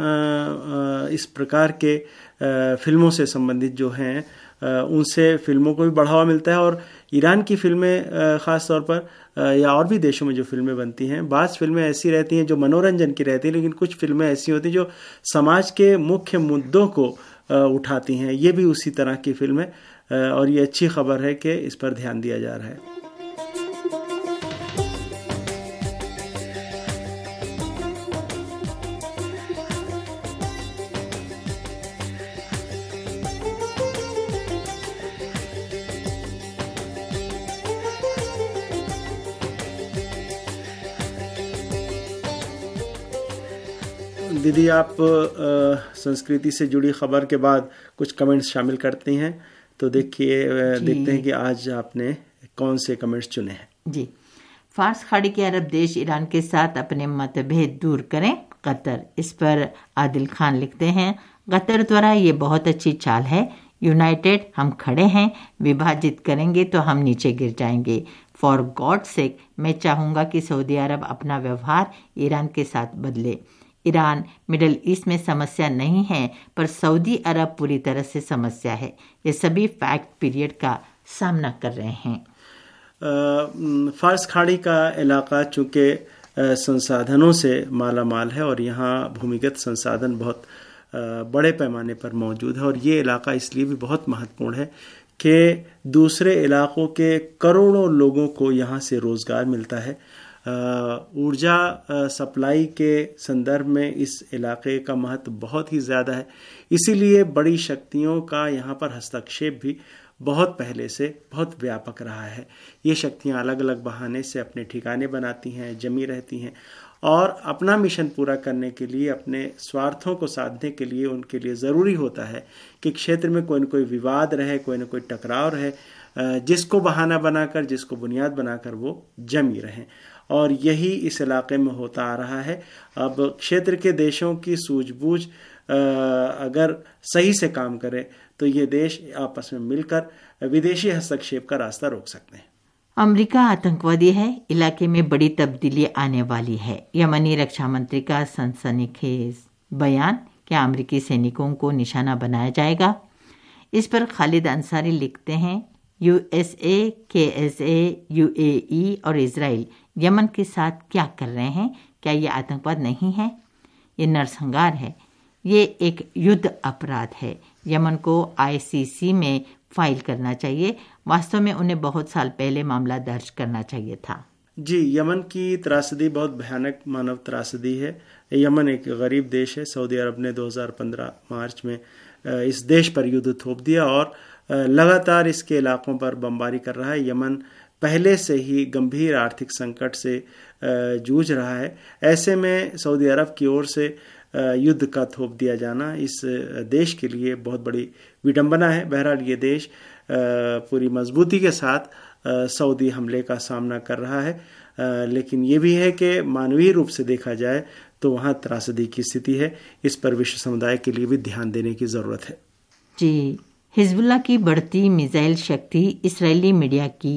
इस प्रकार के आ, फिल्मों से संबंधित जो हैं उनसे फिल्मों को भी बढ़ावा मिलता है। और ईरान की फिल्में ख़ास तौर पर आ, या और भी देशों में जो फिल्में बनती हैं, बाज़ फिल्में ऐसी रहती हैं जो मनोरंजन की रहती हैं, लेकिन कुछ फिल्में ऐसी होती हैं जो समाज के मुख्य मुद्दों को आ, उठाती हैं। ये भी उसी तरह की फिल्म है और ये अच्छी खबर है कि इस पर ध्यान दिया जा रहा है। दीदी, आप संस्कृति से जुड़ी खबर के बाद कुछ कमेंट्स शामिल करती हैं, तो देखिए देखते हैं कि आज आपने कौन से कमेंट्स चुने हैं। जी, फारस खाड़ी के अरब देश ईरान के साथ अपने मतभेद दूर करें, कतर। इस पर आदिल खान लिखते हैं, कतर द्वारा ये बहुत अच्छी चाल है। यूनाइटेड हम खड़े हैं, विभाजित करेंगे तो हम नीचे गिर जाएंगे। फॉर गॉड सेक, मैं चाहूँगा कि सऊदी अरब अपना व्यवहार ईरान के साथ बदले। ईरान मिडल ईस्ट में समस्या नहीं है, पर सऊदी अरब पूरी तरह से समस्या है। ये सभी फैक्ट पीरियड का सामना कर रहे हैं। फारस खाड़ी का इलाका चूँकि संसाधनों से माला माल है और यहाँ भूमिगत संसाधन बहुत बड़े पैमाने पर मौजूद है, और ये इलाका इसलिए भी बहुत महत्वपूर्ण है कि दूसरे इलाकों के करोड़ों लोगों को यहाँ से रोज़गार मिलता है। ऊर्जा सप्लाई के संदर्भ में इस इलाके का महत्व बहुत ही ज़्यादा है, इसीलिए बड़ी शक्तियों का यहाँ पर हस्तक्षेप भी बहुत पहले से बहुत व्यापक रहा है। ये शक्तियाँ अलग अलग बहाने से अपने ठिकाने बनाती हैं, जमी रहती हैं, और अपना मिशन पूरा करने के लिए, अपने स्वार्थों को साधने के लिए उनके लिए ज़रूरी होता है कि क्षेत्र में कोई न कोई विवाद रहे, कोई न कोई टकराव रहे, जिसको बहाना बनाकर, जिसको बुनियाद बनाकर वो जमी रहें, और यही इस इलाके में होता आ रहा है। अब क्षेत्र के देशों की सूझबूझ अगर सही से काम करे तो ये देश आपस में मिलकर विदेशी हस्तक्षेप का रास्ता रोक सकते हैं। अमेरिका आतंकवादी है, इलाके में बड़ी तब्दीली आने वाली है। यमनी रक्षा मंत्री का सनसनीखेज बयान, क्या अमेरिकी सैनिकों को निशाना बनाया जाएगा? इस पर खालिद अंसारी लिखते हैं, यूएसए, केएसए, यूएई और इजराइल यमन के साथ क्या कर रहे हैं? क्या ये आतंकवाद नहीं है? ये नरसंहार है, ये एक युद्ध अपराध है। यमन को आईसीसी में फाइल करना चाहिए। वास्तव में उन्हें बहुत साल पहले मामला दर्ज करना चाहिए था। जी, यमन की त्रासदी बहुत भयानक मानव त्रासदी है। यमन एक गरीब देश है। सऊदी अरब ने दो हज़ार पंद्रह मार्च में इस देश पर युद्ध थोप दिया और लगातार इसके इलाकों पर बमबारी कर रहा है। यमन पहले से ही गंभीर आर्थिक संकट से जूझ रहा है। ऐसे में सऊदी अरब की ओर से युद्ध का थोप दिया जाना इस देश के लिए बहुत बड़ी विडंबना है। बहरहाल ये देश पूरी मजबूती के साथ सऊदी हमले का सामना कर रहा है, लेकिन ये भी है कि मानवीय रूप से देखा जाए तो वहाँ त्रासदी की स्थिति है। इस पर विश्व समुदाय के लिए भी ध्यान देने की ज़रूरत है। जी, हिजबुल्लाह की बढ़ती मिसाइल शक्ति इस्राएली मीडिया की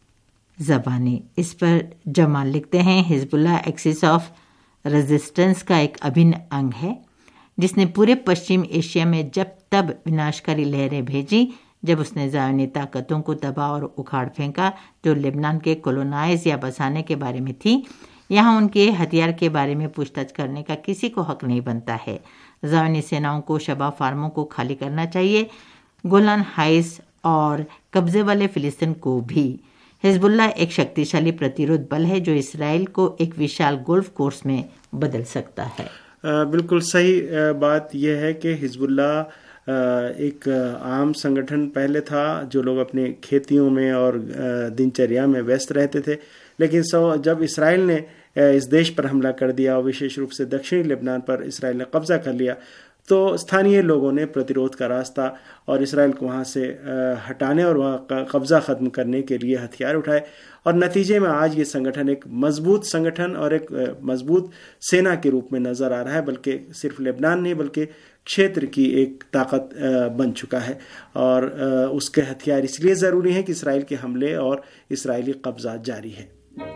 ज़बानी। इस पर जमाल लिखते हैं, हिजबुल्लाह एक्सिस ऑफ रेजिस्टेंस का एक अभिन्न अंग है जिसने पूरे पश्चिम एशिया में जब तब विनाशकारी लहरें भेजी जब उसने ज़ायोनी ताकतों को दबा और उखाड़ फेंका जो लेबनान के कोलोनाइज या बसाने के बारे में थी। यहाँ उनके हथियार के बारे में पूछताछ करने का किसी को हक नहीं बनता है। ज़ायोनी सेनाओं को शबा फार्मों को खाली करना चाहिए, गोलान हाइट्स और कब्जे वाले फिलिस्तीन को भी। हिजबुल्लाह एक शक्तिशाली प्रतिरोध बल है जो इसराइल को एक विशाल गोल्फ कोर्स में बदल सकता है। आ, बिल्कुल सही आ, बात यह है कि हिजबुल्लाह एक आम संगठन पहले था जो लोग अपने खेतियों में और दिनचर्या में व्यस्त रहते थे, लेकिन सो जब इसराइल ने इस देश पर हमला कर दिया और विशेष रूप से दक्षिणी लेबनान पर इसराइल ने कब्जा कर लिया तो स्थानीय लोगों ने प्रतिरोध का रास्ता और इसराइल को वहाँ से हटाने और वहाँ कब्जा ख़त्म करने के लिए हथियार उठाए, और नतीजे में आज ये संगठन एक मजबूत संगठन और एक मजबूत सेना के रूप में नज़र आ रहा है, बल्कि सिर्फ लेबनान नहीं बल्कि क्षेत्र की एक ताकत बन चुका है। और उसके हथियार इसलिए ज़रूरी हैं कि इसराइल के हमले और इसराइली कब्जा जारी है।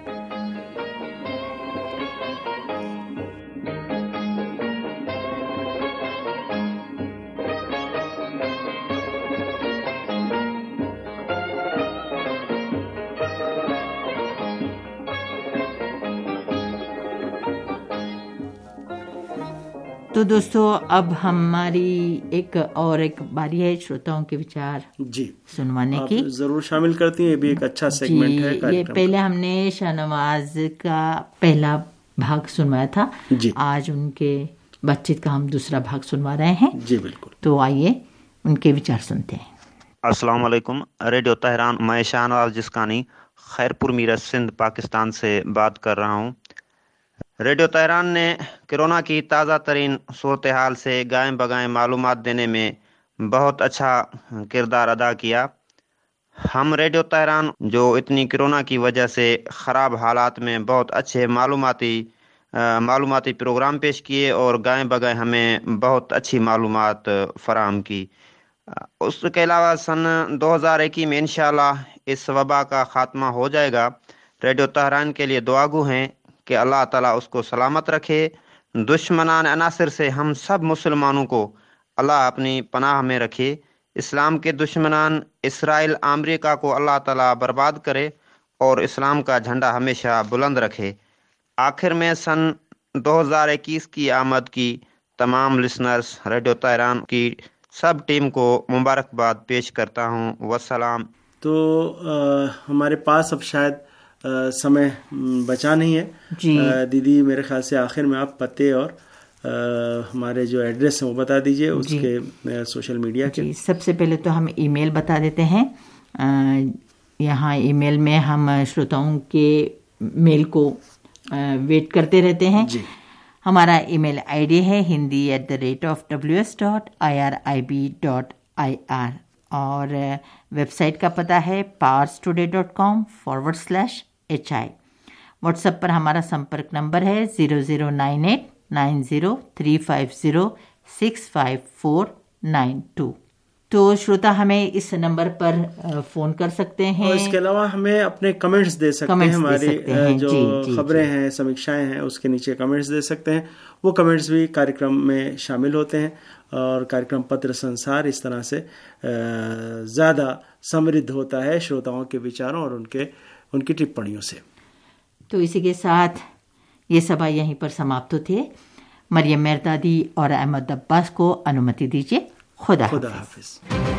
तो दोस्तों अब हमारी एक और एक बारी है श्रोताओं के विचार जी सुनवाने की। जरूर शामिल करती हैं, ये भी एक अच्छा सेगमेंट है। ये पहले हमने शाहनवाज का पहला भाग सुनवाया था जी। आज उनके बातचीत का हम दूसरा भाग सुनवा रहे हैं। जी बिल्कुल। तो आइए उनके विचार सुनते हैं। अस्सलाम वालेकुम, रेडियो तेहरान, मैं शाहनवाज जिस्कानी खैरपुर मीरज सिंध पाकिस्तान से बात कर रहा हूँ। रेडियो तेहरान ने कोरोना की ताज़ा तरीन सूरत हाल से गायें बगाएं मालूमात देने में बहुत अच्छा किरदार अदा किया। हम रेडियो तेहरान जो इतनी कोरोना की वजह से ख़राब हालात में बहुत अच्छे मालूमाती मालूमाती प्रोग्राम पेश किए और गायें बगाएं हमें बहुत अच्छी मालूमात फराहम की। उसके अलावा सन दो हज़ार इक्कीस में इंशाअल्लाह इस वबा का ख़ात्मा हो जाएगा। रेडियो तेहरान के लिए दुआगू हैं कि अल्लाह ताला उसको सलामत रखे। दुश्मनान अनासिर से हम सब मुसलमानों को अल्लाह अपनी पनाह में रखे। इस्लाम के दुश्मनान इसराइल अमेरिका को अल्लाह ताला बर्बाद करे और इस्लाम का झंडा हमेशा बुलंद रखे। आखिर में सन दो हज़ार इक्कीस की आमद की तमाम लिसनर्स रेडियो तेहरान की सब टीम को मुबारकबाद पेश करता हूँ। वस्सलाम। तो आ, हमारे पास अब शायद आ, समय बचा नहीं है जी। आ, दीदी मेरे ख्याल से आखिर में आप पते और आ, हमारे जो एड्रेस है वो बता दीजिए उसके आ, सोशल मीडिया के। जी, सबसे पहले तो हम ईमेल बता देते हैं। यहाँ ईमेल में हम श्रोताओं के मेल को आ, वेट करते रहते हैं जी। हमारा ईमेल आईडी है Hindi at the rate of W S dot I R I B dot I R और वेबसाइट का पता है Pars Today dot com forward slash H I. WhatsApp पर हमारा संपर्क नंबर है zero zero nine eight nine zero three five zero six five four nine two. तो श्रोता हमें इस नंबर पर फ़ोन कर सकते हैं और इसके अलावा हमें अपने कमेंट्स दे सकते हैं। हमारी हैं, जो खबरें हैं, समीक्षाएं हैं, उसके नीचे कमेंट्स दे सकते हैं। वो कमेंट्स भी कार्यक्रम में शामिल होते हैं और कार्यक्रम पत्र संसार इस तरह से ज़्यादा समृद्ध होता है श्रोताओं के विचारों और उनके उनकी टिप्पणियों से। तो इसी के साथ ये सभा यहीं पर समाप्त होती है। मरियम मेहरदादी और अहमद अब्बास को अनुमति दीजिए। खुदा खुदा हाफिज।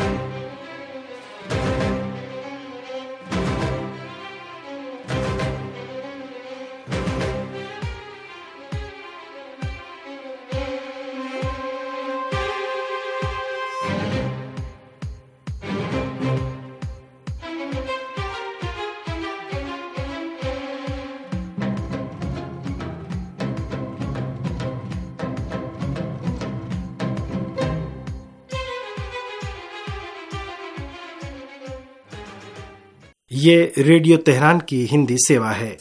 ये रेडियो तेहरान की हिंदी सेवा है।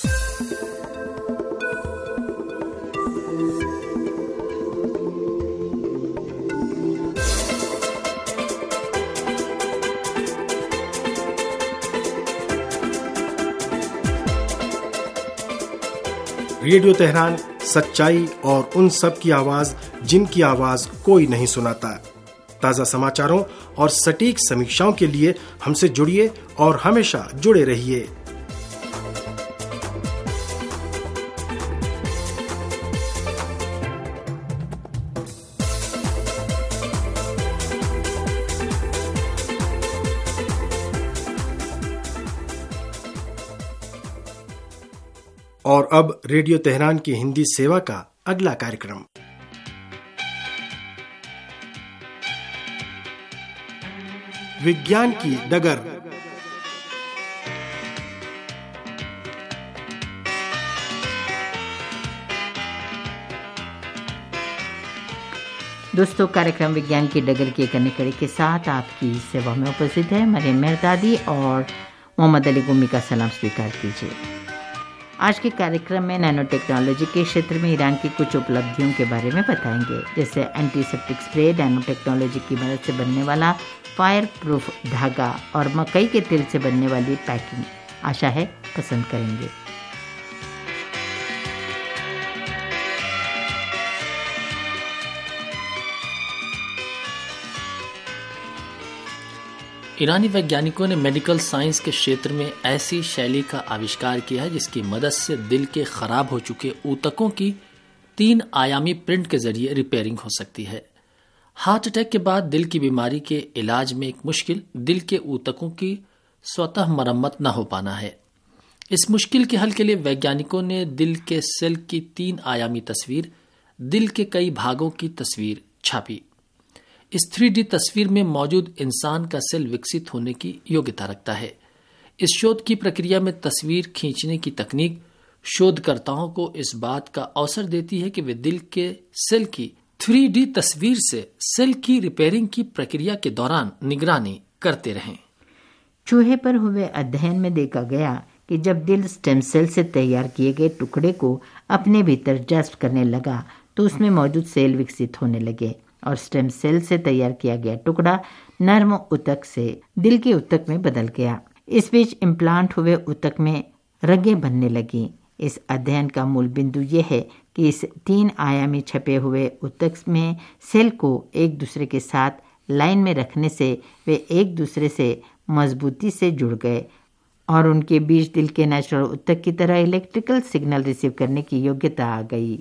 रेडियो तेहरान सच्चाई और उन सब की आवाज जिनकी आवाज कोई नहीं सुनाता। ताज़ा समाचारों और सटीक समीक्षाओं के लिए हमसे जुड़िए और हमेशा जुड़े रहिए। और अब रेडियो तेहरान की हिंदी सेवा का अगला कार्यक्रम। विज्ञान की डगर। दोस्तों, कार्यक्रम विज्ञान की डगर की एक अन्य कड़ी के साथ आपकी सेवा में उपस्थित है मरियम मेहरदादी और मोहम्मद अली गुम्मी का सलाम स्वीकार कीजिए। आज के कार्यक्रम में नैनो टेक्नोलॉजी के क्षेत्र में ईरान की कुछ उपलब्धियों के बारे में बताएंगे, जैसे एंटीसेप्टिक स्प्रे, नैनो टेक्नोलॉजी की मदद से बनने वाला फायर प्रूफ धागा और मकई के तेल से बनने वाली पैकिंग। आशा है पसंद करेंगे। ईरानी वैज्ञानिकों ने मेडिकल साइंस के क्षेत्र में ऐसी शैली का आविष्कार किया है जिसकी मदद से दिल के खराब हो चुके ऊतकों की तीन आयामी प्रिंट के जरिए रिपेयरिंग हो सकती है। हार्ट अटैक के बाद दिल की बीमारी के इलाज में एक मुश्किल दिल के ऊतकों की स्वतः मरम्मत न हो पाना है। इस मुश्किल के हल के लिए वैज्ञानिकों ने दिल के सेल की तीन आयामी तस्वीर, दिल के कई भागों की तस्वीर छापी। इस थ्री डी तस्वीर में मौजूद इंसान का सेल विकसित होने की योग्यता रखता है। इस शोध की प्रक्रिया में तस्वीर खींचने की तकनीक शोधकर्ताओं को इस बात का अवसर देती है कि वे दिल के सेल की थ्री डी तस्वीर से सेल की रिपेयरिंग की प्रक्रिया के दौरान निगरानी करते रहें। चूहे पर हुए अध्ययन में देखा गया कि जब दिल स्टेम सेल से तैयार किए गए टुकड़े को अपने भीतर जज्ब करने लगा तो उसमें मौजूद सेल विकसित होने लगे और स्टेम सेल से तैयार किया गया टुकड़ा नर्म ऊतक से दिल के ऊतक में बदल गया। इस बीच इम्प्लांट हुए ऊतक में रगें बनने लगी। इस अध्ययन का मूल बिंदु यह है कि इस तीन आयामी छपे हुए ऊतक में सेल को एक दूसरे के साथ लाइन में रखने से वे एक दूसरे से मजबूती से जुड़ गए और उनके बीच दिल के नेचुरल ऊतक की तरह इलेक्ट्रिकल सिग्नल रिसीव करने की योग्यता आ गई।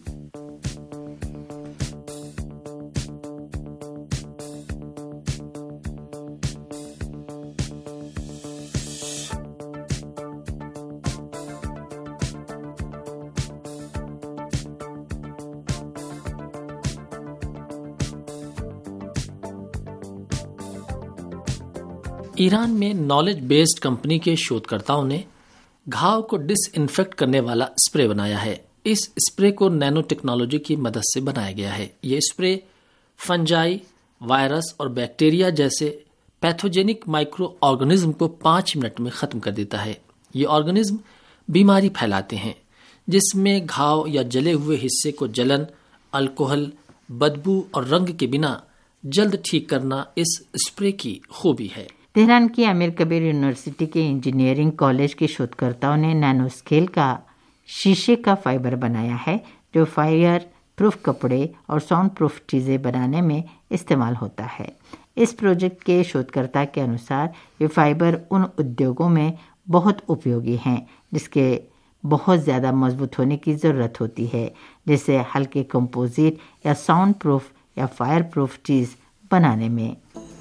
ईरान में नॉलेज बेस्ड कंपनी के शोधकर्ताओं ने घाव को डिसइंफेक्ट करने वाला स्प्रे बनाया है। इस स्प्रे को नैनो टेक्नोलॉजी की मदद से बनाया गया है। ये स्प्रे फंजाई, वायरस और बैक्टीरिया जैसे पैथोजेनिक माइक्रो ऑर्गेनिज्म को पाँच मिनट में खत्म कर देता है। ये ऑर्गेनिज्म बीमारी फैलाते हैं, जिसमें घाव या जले हुए हिस्से को जलन, अल्कोहल, बदबू और रंग के बिना जल्द ठीक करना इस स्प्रे की खूबी है। तेहरान की अमीर कबीर यूनिवर्सिटी के इंजीनियरिंग कॉलेज के शोधकर्ताओं ने नैनो स्केल का शीशे का फाइबर बनाया है, जो फायर प्रूफ कपड़े और साउंड प्रूफ चीज़ें बनाने में इस्तेमाल होता है। इस प्रोजेक्ट के शोधकर्ता के अनुसार ये फाइबर उन उद्योगों में बहुत उपयोगी हैं जिसके बहुत ज़्यादा मजबूत होने की ज़रूरत होती है, जैसे हल्के कंपोजिट या साउंड प्रूफ या फायर प्रूफ चीज़ बनाने में।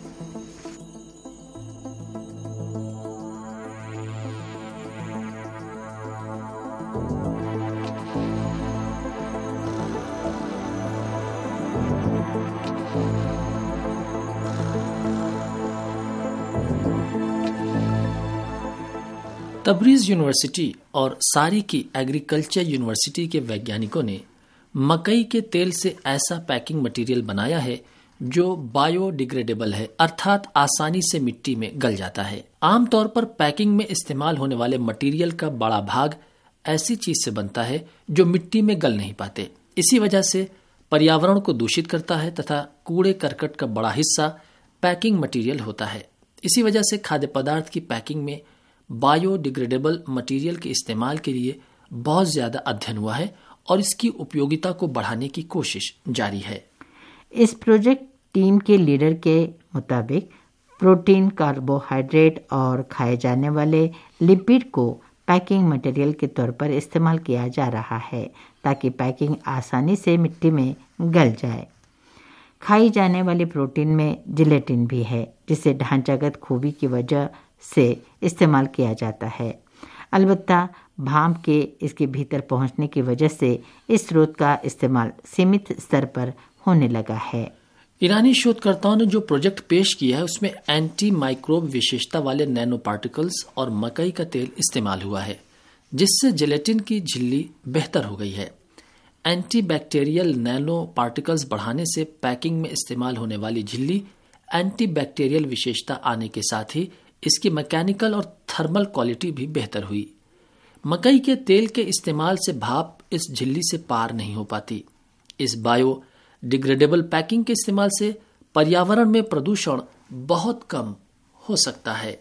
तबरीज यूनिवर्सिटी और सारी की एग्रीकल्चर यूनिवर्सिटी के वैज्ञानिकों ने मकई के तेल से ऐसा पैकिंग मटेरियल बनाया है जो बायोडिग्रेडेबल है, अर्थात आसानी से मिट्टी में गल जाता है। आमतौर पर पैकिंग में इस्तेमाल होने वाले मटेरियल का बड़ा भाग ऐसी चीज से बनता है जो मिट्टी में गल नहीं पाते। इसी वजह से पर्यावरण को दूषित करता है तथा कूड़े करकट का बड़ा हिस्सा पैकिंग मटेरियल होता है। इसी वजह से खाद्य पदार्थ की पैकिंग में बायोडिग्रेडेबल मटेरियल के इस्तेमाल के लिए बहुत ज्यादा अध्ययन हुआ है और इसकी उपयोगिता को बढ़ाने की कोशिश जारी है। इस प्रोजेक्ट टीम के लीडर के मुताबिक प्रोटीन, कार्बोहाइड्रेट और खाए जाने वाले लिपिड को पैकिंग मटेरियल के तौर पर इस्तेमाल किया जा रहा है ताकि पैकिंग आसानी से मिट्टी में गल जाए। खाई जाने वाली प्रोटीन में जिलेटिन भी है, जिसे ढांचागत खूबी की वजह से इस्तेमाल किया जाता है। अलबत्ता भाप के इसके भीतर पहुंचने की वजह से इस स्रोत का इस्तेमाल सीमित स्तर पर होने लगा है। ईरानी शोधकर्ताओं ने जो प्रोजेक्ट पेश किया है उसमें एंटी माइक्रोब विशेषता वाले नैनो पार्टिकल्स और मकई का तेल इस्तेमाल हुआ है, जिससे जेलेटिन की झिल्ली बेहतर हो गई है। एंटी बैक्टीरियल नैनो पार्टिकल्स बढ़ाने से पैकिंग में इस्तेमाल होने वाली झिल्ली एंटी बैक्टीरियल विशेषता आने के साथ ही इसकी मैकेनिकल और थर्मल क्वालिटी भी बेहतर हुई। मकई के तेल के इस्तेमाल से भाप इस झिल्ली से पार नहीं हो पाती। इस बायो डिग्रेडेबल पैकिंग के इस्तेमाल से पर्यावरण में प्रदूषण बहुत कम हो सकता है।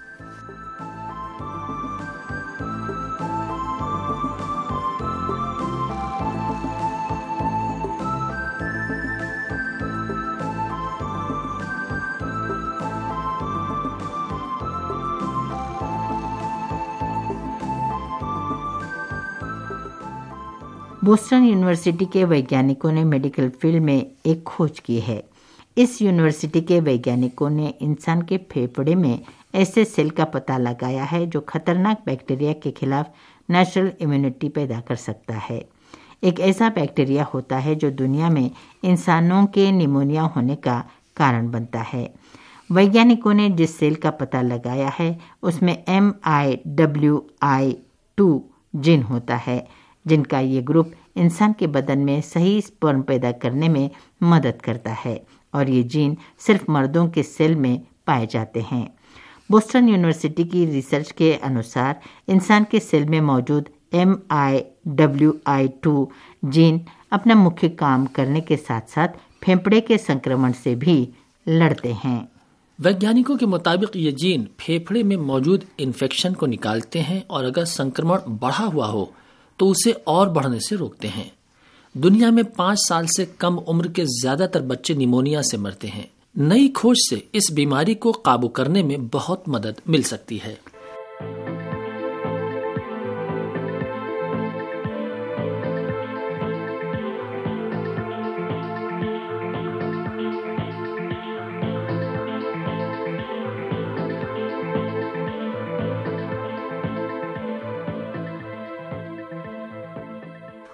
बोस्टन यूनिवर्सिटी के वैज्ञानिकों ने मेडिकल फील्ड में एक खोज की है। इस यूनिवर्सिटी के वैज्ञानिकों ने इंसान के फेफड़े में ऐसे सेल का पता लगाया है जो खतरनाक बैक्टीरिया के खिलाफ नेचुरल इम्यूनिटी पैदा कर सकता है। एक ऐसा बैक्टीरिया होता है जो दुनिया में इंसानों के निमोनिया होने का कारण बनता है। वैज्ञानिकों ने जिस सेल का पता लगाया है उसमें M I W I two gene होता है, जिनका ये ग्रुप इंसान के बदन में सही स्पर्म पैदा करने में मदद करता है और ये जीन सिर्फ मर्दों के सेल में पाए जाते हैं। बोस्टन यूनिवर्सिटी की रिसर्च के अनुसार इंसान के सेल में मौजूद M I W I two gene अपना मुख्य काम करने के साथ साथ फेफड़े के संक्रमण से भी लड़ते हैं। वैज्ञानिकों के मुताबिक ये जीन फेफड़े में मौजूद इन्फेक्शन को निकालते हैं और अगर संक्रमण बढ़ा हुआ हो तो उसे और बढ़ने से रोकते हैं। दुनिया में पाँच साल से कम उम्र के ज्यादातर बच्चे निमोनिया से मरते हैं। नई खोज से इस बीमारी को काबू करने में बहुत मदद मिल सकती है।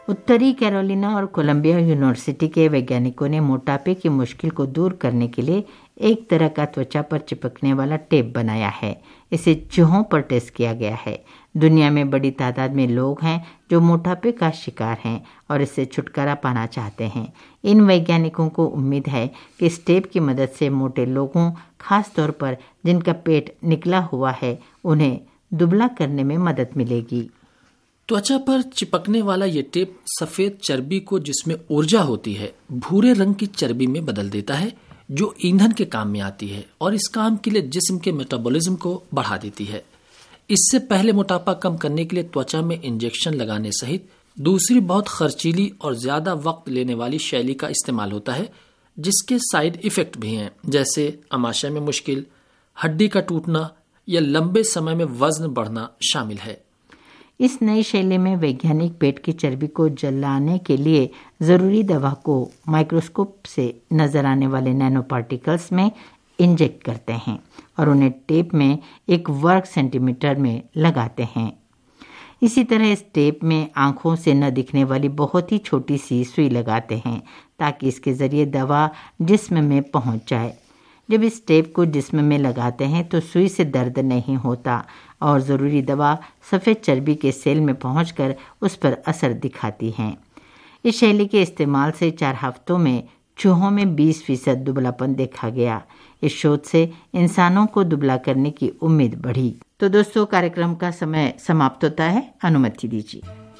उत्तरी कैरोलिना और कोलंबिया यूनिवर्सिटी के वैज्ञानिकों ने मोटापे की मुश्किल को दूर करने के लिए एक तरह का त्वचा पर चिपकने वाला टेप बनाया है। इसे चूहों पर टेस्ट किया गया है। दुनिया में बड़ी तादाद में लोग हैं जो मोटापे का शिकार हैं और इससे छुटकारा पाना चाहते हैं। इन वैज्ञानिकों को उम्मीद है कि इस टेप की मदद से मोटे लोगों, खास तौर पर जिनका पेट निकला हुआ है, उन्हें दुबला करने में मदद मिलेगी। त्वचा पर चिपकने वाला ये टेप सफेद चर्बी को, जिसमें ऊर्जा होती है, भूरे रंग की चर्बी में बदल देता है, जो ईंधन के काम में आती है और इस काम के लिए जिस्म के मेटाबॉलिज्म को बढ़ा देती है। इससे पहले मोटापा कम करने के लिए त्वचा में इंजेक्शन लगाने सहित दूसरी बहुत खर्चीली और ज्यादा वक्त लेने वाली शैली का इस्तेमाल होता है, जिसके साइड इफेक्ट भी हैं, जैसे आमाशय में मुश्किल, हड्डी का टूटना या लंबे समय में वजन बढ़ना शामिल है। इस नई शैली में वैज्ञानिक पेट की चर्बी को जलाने के लिए जरूरी दवा को माइक्रोस्कोप से नजर आने वाले नैनो पार्टिकल्स में इंजेक्ट करते हैं और उन्हें टेप में एक वर्ग सेंटीमीटर में लगाते हैं। इसी तरह इस टेप में आंखों से न दिखने वाली बहुत ही छोटी सी सुई लगाते हैं ताकि इसके जरिए दवा जिस्म में पहुंच जाए। जब इस टेप को जिस्म में लगाते हैं तो सुई से दर्द नहीं होता और ज़रूरी दवा सफ़ेद चर्बी के सेल में पहुंचकर उस पर असर दिखाती है। इस शैली के इस्तेमाल से चार हफ्तों में चूहों में बीस फीसद दुबलापन देखा गया। इस शोध से इंसानों को दुबला करने की उम्मीद बढ़ी। तो दोस्तों, कार्यक्रम का समय समाप्त होता है। अनुमति दीजिए।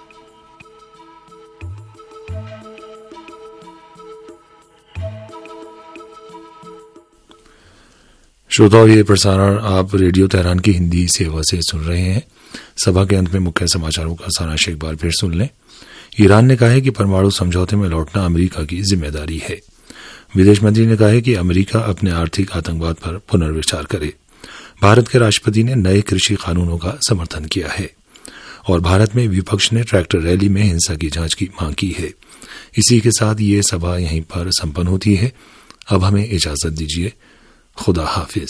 श्रोताओं, ये प्रसारण आप रेडियो तेहरान की हिंदी सेवा से सुन रहे हैं। सभा के अंत में मुख्य समाचारों का सारांश एक बार फिर सुन लें। ईरान ने कहा है कि परमाणु समझौते में लौटना अमेरिका की जिम्मेदारी है। विदेश मंत्री ने कहा है कि अमेरिका अपने आर्थिक आतंकवाद पर पुनर्विचार करे। भारत के राष्ट्रपति ने नए कृषि कानूनों का समर्थन किया है और भारत में विपक्ष ने ट्रैक्टर रैली में हिंसा की जांच की मांग की है। इसी के साथ ये सभा यहीं पर संपन्न होती है। अब हमें इजाजत दीजिए। खुदा हाफिज।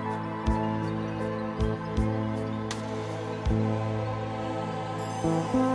Thank you.